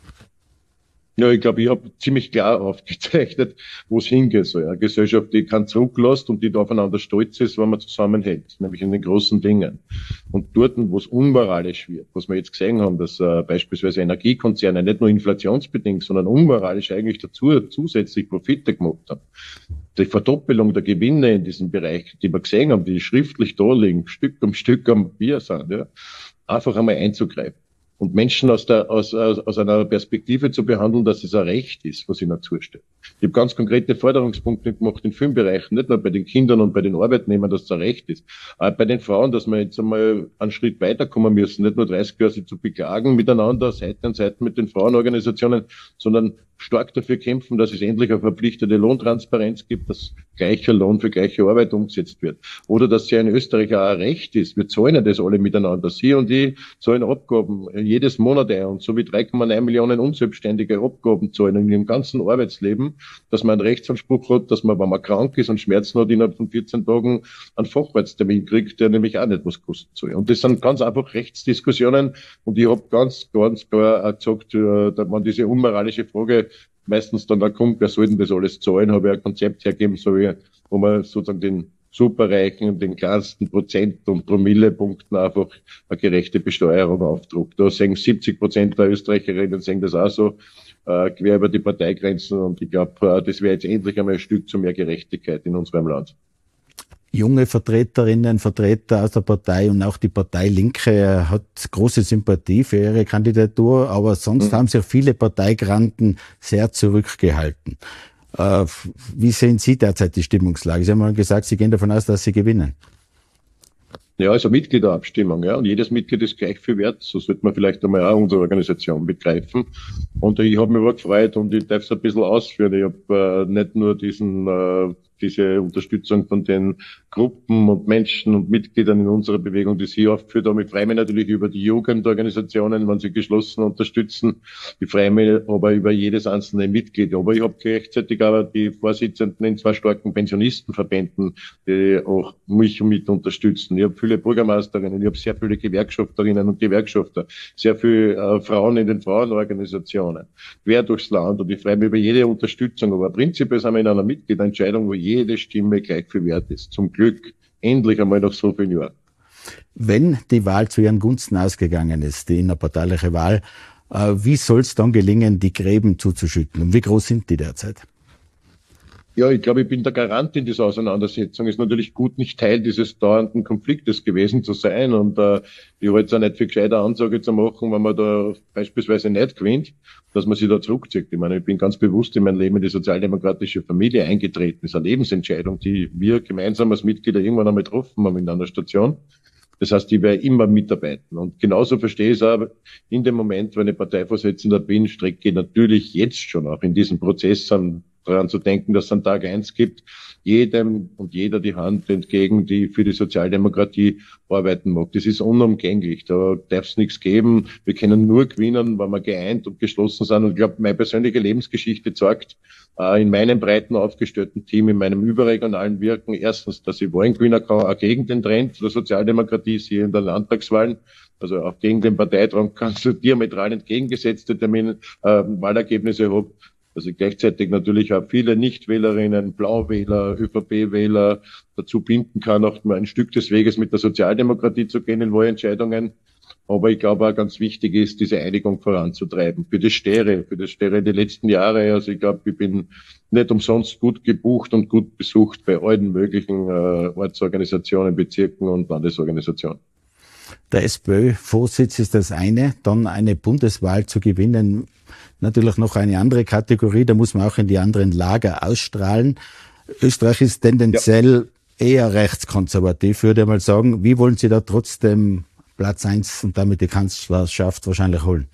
Ja, ich glaube, ich habe ziemlich klar aufgezeichnet, wo es hingehen soll. Eine Gesellschaft, die keinen Druck lässt und die da aufeinander stolz ist, wenn man zusammenhält, nämlich in den großen Dingen. Und dort, wo es unmoralisch wird, was wir jetzt gesehen haben, dass äh, beispielsweise Energiekonzerne nicht nur inflationsbedingt, sondern unmoralisch eigentlich dazu zusätzlich Profite gemacht haben. Die Verdoppelung der Gewinne in diesem Bereich, die wir gesehen haben, die schriftlich da liegen, Stück um Stück am Bier sind, ja, einfach einmal einzugreifen. Und Menschen aus, der, aus, aus, aus einer Perspektive zu behandeln, dass es ein Recht ist, was ihnen zusteht. Ich habe ganz konkrete Forderungspunkte gemacht in vielen Bereichen, nicht nur bei den Kindern und bei den Arbeitnehmern, dass es ein Recht ist, aber bei den Frauen, dass wir jetzt einmal einen Schritt weiterkommen müssen, nicht nur dreißig Jahre sich zu beklagen miteinander, Seite an Seite mit den Frauenorganisationen, sondern stark dafür kämpfen, dass es endlich eine verpflichtete Lohntransparenz gibt, dass gleicher Lohn für gleiche Arbeit umgesetzt wird. Oder dass es ja in Österreich auch ein Recht ist. Wir zahlen ja das alle miteinander. Sie und ich zahlen Abgaben jedes Monat ein. Und so wie drei Komma neun Millionen Unselbstständige Abgaben zahlen in ihrem ganzen Arbeitsleben, dass man einen Rechtsanspruch hat, dass man, wenn man krank ist und Schmerzen hat, innerhalb von vierzehn Tagen einen Facharzttermin kriegt, der nämlich auch nicht was kosten soll. Und das sind ganz einfach Rechtsdiskussionen. Und ich habe ganz, ganz klar auch gesagt, dass man diese unmoralische Frage meistens dann da kommt, wer soll denn das alles zahlen, habe ich ein Konzept hergeben, so wie, wo man sozusagen den Superreichen, den kleinsten Prozent- und Promillepunkten einfach eine gerechte Besteuerung aufdruckt. Da sehen siebzig Prozent der Österreicherinnen sehen das auch so, äh, quer über die Parteigrenzen, und ich glaube, äh, das wäre jetzt endlich einmal ein Stück zu mehr Gerechtigkeit in unserem Land. Junge Vertreterinnen, Vertreter aus der Partei und auch die Partei Linke hat große Sympathie für ihre Kandidatur, aber sonst mhm. haben sich viele Parteigranten sehr zurückgehalten. Äh, wie sehen Sie derzeit die Stimmungslage? Sie haben mal gesagt, Sie gehen davon aus, dass Sie gewinnen. Ja, also Mitgliederabstimmung, ja. Und jedes Mitglied ist gleich viel wert. So sollte man vielleicht einmal auch unsere Organisation begreifen. Und ich habe mich aber gefreut und ich darf es ein bisschen ausführen. Ich habe äh, nicht nur diesen äh, diese Unterstützung von den Gruppen und Menschen und Mitgliedern in unserer Bewegung, die Sie aufgeführt haben. Ich freue mich natürlich über die Jugendorganisationen, wenn sie geschlossen unterstützen. Ich freue mich aber über jedes einzelne Mitglied. Aber ich habe gleichzeitig aber die Vorsitzenden in zwei starken Pensionistenverbänden, die auch mich mit unterstützen. Ich habe viele Bürgermeisterinnen, ich habe sehr viele Gewerkschafterinnen und Gewerkschafter, sehr viele äh, Frauen in den Frauenorganisationen, quer durchs Land. Und ich freue mich über jede Unterstützung. Aber prinzipiell sind wir in einer Mitgliederentscheidung, wo jede Stimme gleich viel wert ist. Zum Glück endlich einmal nach so vielen Jahren. Wenn die Wahl zu Ihren Gunsten ausgegangen ist, die innerparteiliche Wahl, äh, wie soll es dann gelingen, die Gräben zuzuschütten? Und wie groß sind die derzeit? Ja, ich glaube, ich bin der Garant in dieser Auseinandersetzung. Es ist natürlich gut, nicht Teil dieses dauernden Konfliktes gewesen zu sein. Und äh, ich halte es auch nicht für gescheite Ansage zu machen, wenn man da beispielsweise nicht gewinnt, dass man sich da zurückzieht. Ich meine, ich bin ganz bewusst in mein Leben in die sozialdemokratische Familie eingetreten. Das ist eine Lebensentscheidung, die wir gemeinsam als Mitglieder irgendwann einmal getroffen haben in einer Station. Das heißt, ich werde immer mitarbeiten. Und genauso verstehe ich es auch, in dem Moment, wenn ich Parteivorsitzender bin, strecke ich natürlich jetzt schon auch in diesem Prozess an, daran zu denken, dass es an Tag eins gibt, jedem und jeder die Hand entgegen, die für die Sozialdemokratie arbeiten mag. Das ist unumgänglich. Da darf es nichts geben. Wir können nur gewinnen, wenn wir geeint und geschlossen sind. Und ich glaube, meine persönliche Lebensgeschichte zeigt, äh, in meinem breiten aufgestellten Team, in meinem überregionalen Wirken, erstens, dass ich Wahlen gewinnen kann, auch gegen den Trend der Sozialdemokratie, siehe in der Landtagswahlen, also auch gegen den Parteitrend kannst du diametral entgegengesetzte Termine, äh, Wahlergebnisse habe. Also gleichzeitig natürlich auch viele Nichtwählerinnen, Blauwähler, ÖVP-Wähler dazu binden kann, auch mal ein Stück des Weges mit der Sozialdemokratie zu gehen in Wahlentscheidungen. Aber ich glaube auch ganz wichtig ist, diese Einigung voranzutreiben. Für das Stere, für das Stere die letzten Jahre. Also ich glaube, ich bin nicht umsonst gut gebucht und gut besucht bei allen möglichen äh, Ortsorganisationen, Bezirken und Landesorganisationen. Der SPÖ-Vorsitz ist das eine, dann eine Bundeswahl zu gewinnen, natürlich noch eine andere Kategorie, da muss man auch in die anderen Lager ausstrahlen. Österreich ist tendenziell ja. eher rechtskonservativ, würde ich mal sagen. Wie wollen Sie da trotzdem Platz eins und damit die Kanzlerschaft wahrscheinlich holen?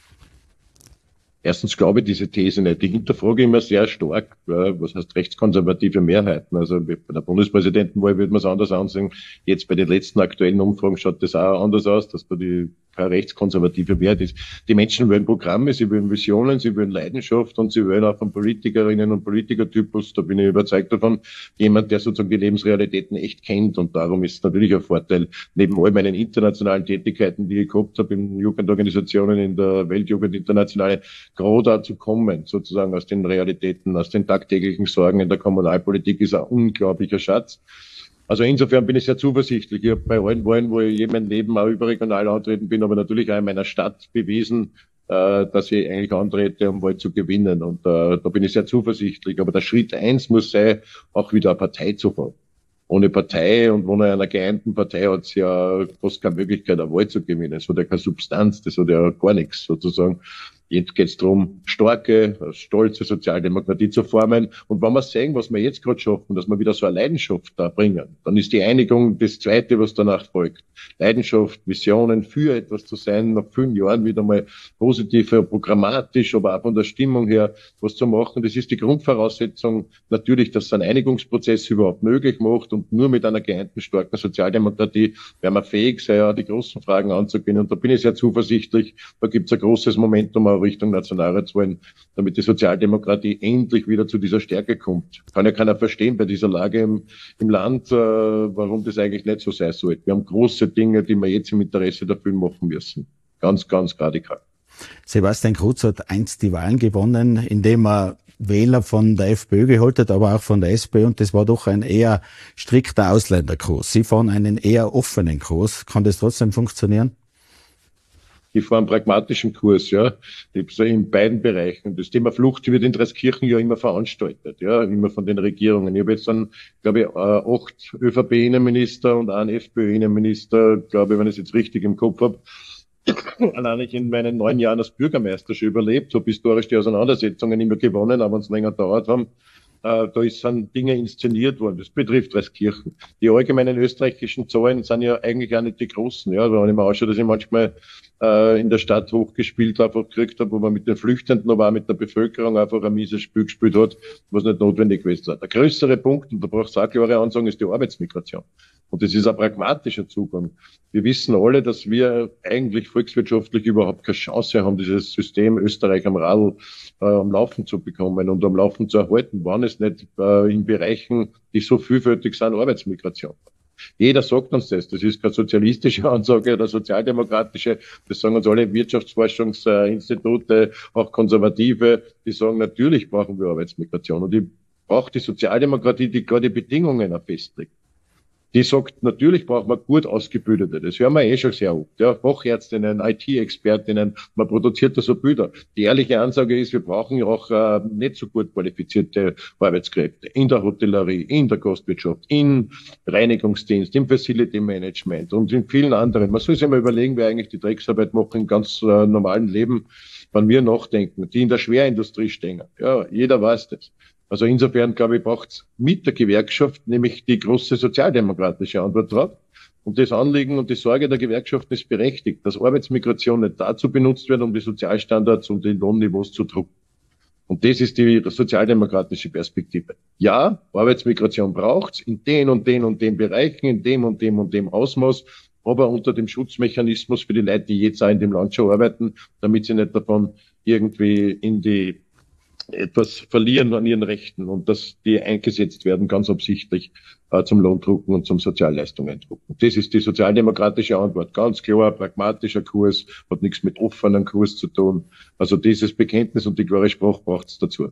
Erstens glaube ich diese These nicht. Ich hinterfrage immer sehr stark, was heißt rechtskonservative Mehrheiten. Also bei der Bundespräsidentenwahl würde man es anders ansehen. Jetzt bei den letzten aktuellen Umfragen schaut das auch anders aus, dass da die keine rechtskonservative Mehrheit ist. Die Menschen wollen Programme, sie wollen Visionen, sie wollen Leidenschaft und sie wollen auch von Politikerinnen und Politikertypus, da bin ich überzeugt davon, jemand, der sozusagen die Lebensrealitäten echt kennt. Und darum ist es natürlich ein Vorteil, neben all meinen internationalen Tätigkeiten, die ich gehabt habe in Jugendorganisationen, in der Weltjugendinternationale, gerade dazu kommen, sozusagen aus den Realitäten, aus den tagtäglichen Sorgen in der Kommunalpolitik, ist ein unglaublicher Schatz. Also insofern bin ich sehr zuversichtlich. Ich habe bei allen Wahlen, wo ich mein Leben auch überregional antreten bin, aber natürlich auch in meiner Stadt bewiesen, äh, dass ich eigentlich antrete, um Wahl zu gewinnen. Und äh, da bin ich sehr zuversichtlich. Aber der Schritt eins muss sein, auch wieder eine Partei zu haben. Ohne Partei und ohne einer geeinten Partei hat es ja fast keine Möglichkeit, eine Wahl zu gewinnen. Es hat ja keine Substanz, das hat ja gar nichts sozusagen. Jetzt geht es darum, starke, stolze Sozialdemokratie zu formen. Und wenn wir sehen, was wir jetzt gerade schaffen, dass wir wieder so eine Leidenschaft da bringen, dann ist die Einigung das Zweite, was danach folgt. Leidenschaft, Visionen, für etwas zu sein, nach fünf Jahren wieder mal positiv, programmatisch, aber auch von der Stimmung her was zu machen. Das ist die Grundvoraussetzung natürlich, dass es einen Einigungsprozess überhaupt möglich macht. Und nur mit einer geeinten, starken Sozialdemokratie werden wir fähig sein, ja, die großen Fragen anzugehen. Und da bin ich sehr zuversichtlich. Da gibt es ein großes Momentum auch Richtung Nationalratswahlen, damit die Sozialdemokratie endlich wieder zu dieser Stärke kommt. Kann ja keiner verstehen bei dieser Lage im, im Land, äh, warum das eigentlich nicht so sein soll. Wir haben große Dinge, die wir jetzt im Interesse dafür machen müssen. Ganz, ganz radikal. Sebastian Kurz hat einst die Wahlen gewonnen, indem er Wähler von der FPÖ geholt hat, aber auch von der SPÖ, und das war doch ein eher strikter Ausländerkurs. Sie fahren einen eher offenen Kurs. Kann das trotzdem funktionieren? Ich fahre einen pragmatischen Kurs, ja, in beiden Bereichen. Das Thema Flucht wird in Dreiskirchen ja immer veranstaltet, ja, immer von den Regierungen. Ich habe jetzt dann, glaube ich, acht ÖVP-Innenminister und einen FPÖ-Innenminister, glaube ich, wenn ich es jetzt richtig im Kopf habe, allein ich in meinen neun Jahren als Bürgermeister schon überlebt, habe historisch die Auseinandersetzungen immer gewonnen, aber wenn es länger dauert haben, äh, da ist, sind Dinge inszeniert worden. Das betrifft Dreiskirchen. Die allgemeinen österreichischen Zahlen sind ja eigentlich auch nicht die großen. Ja, wenn ich mir anschaue, dass ich manchmal äh, in der Stadt hochgespielt einfach gekriegt habe, wo man mit den Flüchtenden, aber auch mit der Bevölkerung einfach ein mieses Spiel gespielt hat, was nicht notwendig gewesen ist. Der größere Punkt, und da braucht es auch klare Ansagen, ist die Arbeitsmigration. Und das ist ein pragmatischer Zugang. Wir wissen alle, dass wir eigentlich volkswirtschaftlich überhaupt keine Chance haben, dieses System Österreich am Radl äh, am Laufen zu bekommen und am Laufen zu erhalten, wann es nicht äh, in Bereichen, die so vielfältig sind, Arbeitsmigration. Jeder sagt uns das. Das ist keine sozialistische Ansage oder sozialdemokratische. Das sagen uns alle Wirtschaftsforschungsinstitute, auch Konservative. Die sagen, natürlich brauchen wir Arbeitsmigration. Und ich brauche die Sozialdemokratie, die gerade die Bedingungen festlegt. Die sagt, natürlich braucht man gut Ausgebildete. Das hören wir eh schon sehr oft. Ja, Fachärztinnen, I T-Expertinnen, man produziert da so Bilder. Die ehrliche Ansage ist, wir brauchen auch äh, nicht so gut qualifizierte Arbeitskräfte in der Hotellerie, in der Gastwirtschaft, im Reinigungsdienst, im Facility Management und in vielen anderen. Man soll sich mal überlegen, wer eigentlich die Drecksarbeit macht im ganz äh, normalen Leben, wenn wir nachdenken, die in der Schwerindustrie stehen. Ja, jeder weiß das. Also insofern, glaube ich, braucht es mit der Gewerkschaft nämlich die große sozialdemokratische Antwort drauf. Und das Anliegen und die Sorge der Gewerkschaften ist berechtigt, dass Arbeitsmigration nicht dazu benutzt wird, um die Sozialstandards und die Lohnniveaus zu drucken. Und das ist die sozialdemokratische Perspektive. Ja, Arbeitsmigration braucht's in den und den und den Bereichen, in dem und dem und dem Ausmaß, aber unter dem Schutzmechanismus für die Leute, die jetzt auch in dem Land schon arbeiten, damit sie nicht davon irgendwie in die etwas verlieren an ihren Rechten und dass die eingesetzt werden, ganz absichtlich äh, zum Lohndrucken und zum Sozialleistungen drucken. Das ist die sozialdemokratische Antwort. Ganz klar, pragmatischer Kurs, hat nichts mit offenem Kurs zu tun. Also dieses Bekenntnis und die klare Sprache braucht es dazu.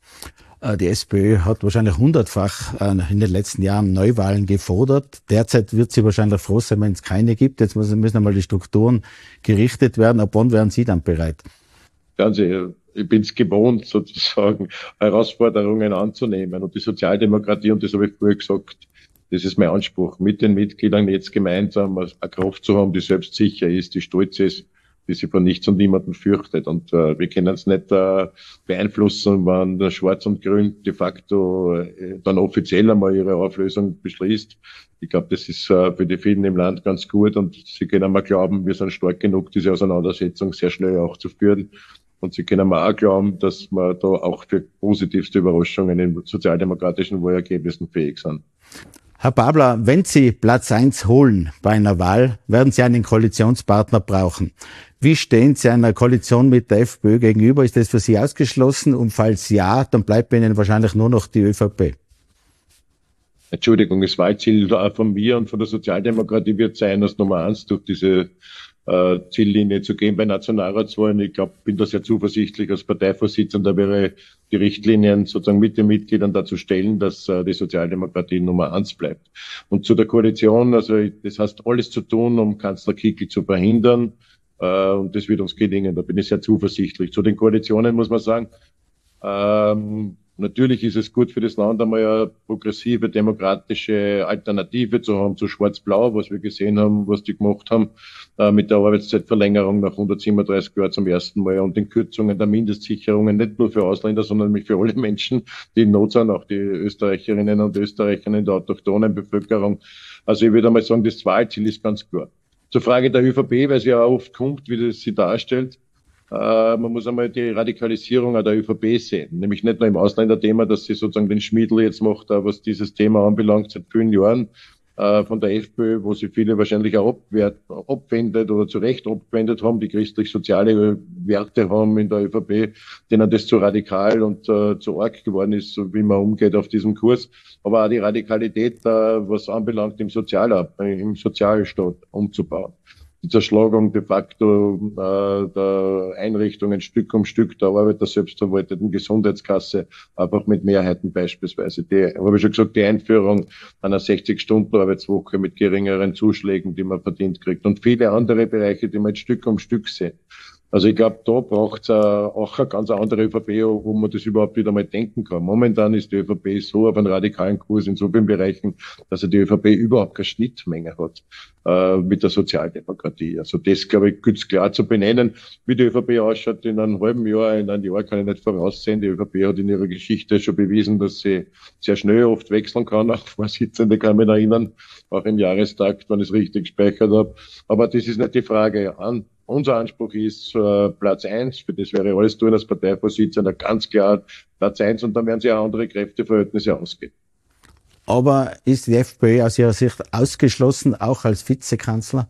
Die SPÖ hat wahrscheinlich hundertfach in den letzten Jahren Neuwahlen gefordert. Derzeit wird sie wahrscheinlich froh sein, wenn es keine gibt. Jetzt müssen einmal die Strukturen gerichtet werden. Ab wann wären Sie dann bereit? Ganz ehrlich. Ich bin es gewohnt, sozusagen Herausforderungen anzunehmen. Und die Sozialdemokratie, und das habe ich vorher gesagt, das ist mein Anspruch, mit den Mitgliedern jetzt gemeinsam eine Kraft zu haben, die selbstsicher ist, die stolz ist, die sich von nichts und niemanden fürchtet. Und äh, wir können es nicht äh, beeinflussen, wenn der Schwarz und Grün de facto äh, dann offiziell einmal ihre Auflösung beschließt. Ich glaube, das ist äh, für die vielen im Land ganz gut und sie können mal glauben, wir sind stark genug, diese Auseinandersetzung sehr schnell auch zu führen. Und Sie können mir auch glauben, dass wir da auch für positivste Überraschungen in sozialdemokratischen Wahlergebnissen fähig sind. Herr Babler, wenn Sie Platz eins holen bei einer Wahl, werden Sie einen Koalitionspartner brauchen. Wie stehen Sie einer Koalition mit der FPÖ gegenüber? Ist das für Sie ausgeschlossen? Und falls ja, dann bleibt bei Ihnen wahrscheinlich nur noch die ÖVP. Entschuldigung, das Wahlziel von mir und von der Sozialdemokratie wird sein, als Nummer eins durch diese äh, Ziellinie zu gehen bei Nationalratswahlen. Ich glaube, bin da sehr zuversichtlich als Parteivorsitzender, wäre die Richtlinien sozusagen mit den Mitgliedern dazu stellen, dass äh, die Sozialdemokratie Nummer eins bleibt. Und zu der Koalition, also das heißt, alles zu tun, um Kanzler Kickl zu verhindern. Äh, und das wird uns gelingen, da bin ich sehr zuversichtlich. Zu den Koalitionen muss man sagen, ähm, natürlich ist es gut für das Land, einmal eine progressive, demokratische Alternative zu haben zu Schwarz-Blau, was wir gesehen haben, was die gemacht haben, äh, mit der Arbeitszeitverlängerung nach hundertsiebenunddreißig Jahren zum ersten Mal und den Kürzungen der Mindestsicherungen, nicht nur für Ausländer, sondern für alle Menschen, die in Not sind, auch die Österreicherinnen und Österreicher in der autochthonen Bevölkerung. Also ich würde einmal sagen, das Wahlziel ist ganz klar. Zur Frage der ÖVP, weil sie ja oft kommt, wie das sie darstellt. Äh, man muss einmal die Radikalisierung auch der ÖVP sehen. Nämlich nicht nur im Ausländerthema, dass sie sozusagen den Schmiedl jetzt macht, was dieses Thema anbelangt, seit vielen Jahren äh, von der FPÖ, wo sie viele wahrscheinlich auch abwehrt, abwendet oder zu Recht abgewendet haben, die christlich-soziale Werte haben in der ÖVP, denen das zu radikal und äh, zu arg geworden ist, so wie man umgeht auf diesem Kurs. Aber auch die Radikalität, äh, was anbelangt, im Sozialab, im Sozialstaat umzubauen. Die Zerschlagung de facto äh, der Einrichtungen Stück um Stück der Arbeit der selbstverwalteten Gesundheitskasse, einfach mit Mehrheiten beispielsweise. Die, habe ich schon gesagt, die Einführung einer sechzig-Stunden-Arbeitswoche mit geringeren Zuschlägen, die man verdient kriegt und viele andere Bereiche, die man jetzt Stück um Stück sehen. Also ich glaube, da braucht es äh, auch eine ganz andere ÖVP, wo man das überhaupt wieder mal denken kann. Momentan ist die ÖVP so auf einem radikalen Kurs in so vielen Bereichen, dass die ÖVP überhaupt keine Schnittmenge hat äh, mit der Sozialdemokratie. Also das, glaube ich, gilt klar zu benennen. Wie die ÖVP ausschaut in einem halben Jahr, in einem Jahr kann ich nicht voraussehen. Die ÖVP hat in ihrer Geschichte schon bewiesen, dass sie sehr schnell oft wechseln kann. Auch Vorsitzende kann mich erinnern, auch im Jahrestag, wenn ich es richtig gespeichert habe. Aber das ist nicht die Frage an. Unser Anspruch ist äh, Platz eins, für das wäre alles tun als Parteivorsitzender, ganz klar Platz eins und dann werden sich auch andere Kräfteverhältnisse ausgehen. Aber ist die FPÖ aus Ihrer Sicht ausgeschlossen, auch als Vizekanzler?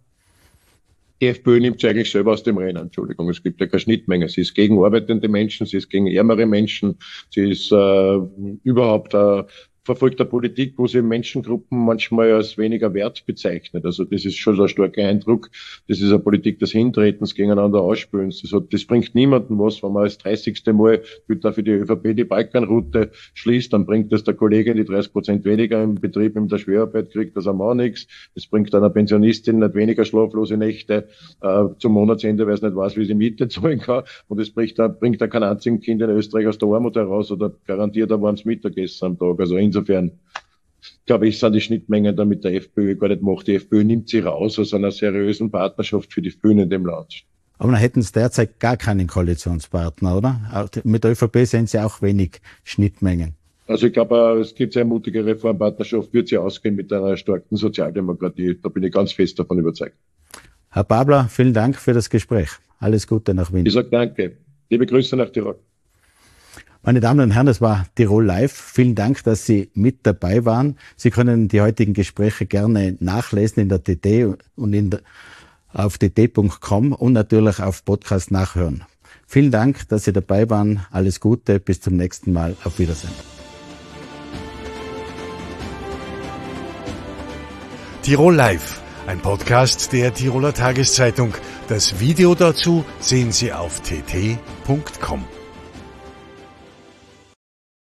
Die FPÖ nimmt sich eigentlich selber aus dem Rennen, Entschuldigung, es gibt ja keine Schnittmenge. Sie ist gegen arbeitende Menschen, sie ist gegen ärmere Menschen, sie ist äh, überhaupt äh, verfolgt eine Politik, wo sie Menschengruppen manchmal als weniger wert bezeichnet. Also das ist schon so ein starker Eindruck. Das ist eine Politik des Hintretens, gegeneinander Ausspülens. Das, hat, das bringt niemandem was, wenn man als dreißigste Mal wieder für die ÖVP die Balkanroute schließt, dann bringt das der Kollege, die dreißig Prozent weniger im Betrieb, in der Schwerarbeit kriegt das am auch nichts. Das bringt einer Pensionistin nicht weniger schlaflose Nächte äh, zum Monatsende, weil es nicht weiß, wie sie Miete zahlen kann. Und es bringt da bringt da kein einzigen Kind in Österreich aus der Armut heraus oder garantiert ein warmes Mittagessen am Tag. Also insofern, glaube ich, sind die Schnittmengen da mit der FPÖ gar nicht gemacht. Die FPÖ nimmt sie raus aus einer seriösen Partnerschaft für die Grünen in dem Land. Aber dann hätten Sie derzeit gar keinen Koalitionspartner, oder? Mit der ÖVP sehen Sie auch wenig Schnittmengen. Also ich glaube, es gibt sehr mutige Reformpartnerschaft, wird sie ausgehen mit einer starken Sozialdemokratie. Da bin ich ganz fest davon überzeugt. Herr Babler, vielen Dank für das Gespräch. Alles Gute nach Wien. Ich sage danke. Liebe Grüße nach Tirol. Meine Damen und Herren, das war Tirol Live. Vielen Dank, dass Sie mit dabei waren. Sie können die heutigen Gespräche gerne nachlesen in der T T und in der, auf t t punkt com und natürlich auf Podcast nachhören. Vielen Dank, dass Sie dabei waren. Alles Gute. Bis zum nächsten Mal. Auf Wiedersehen. Tirol Live, ein Podcast der Tiroler Tageszeitung. Das Video dazu sehen Sie auf t t punkt com.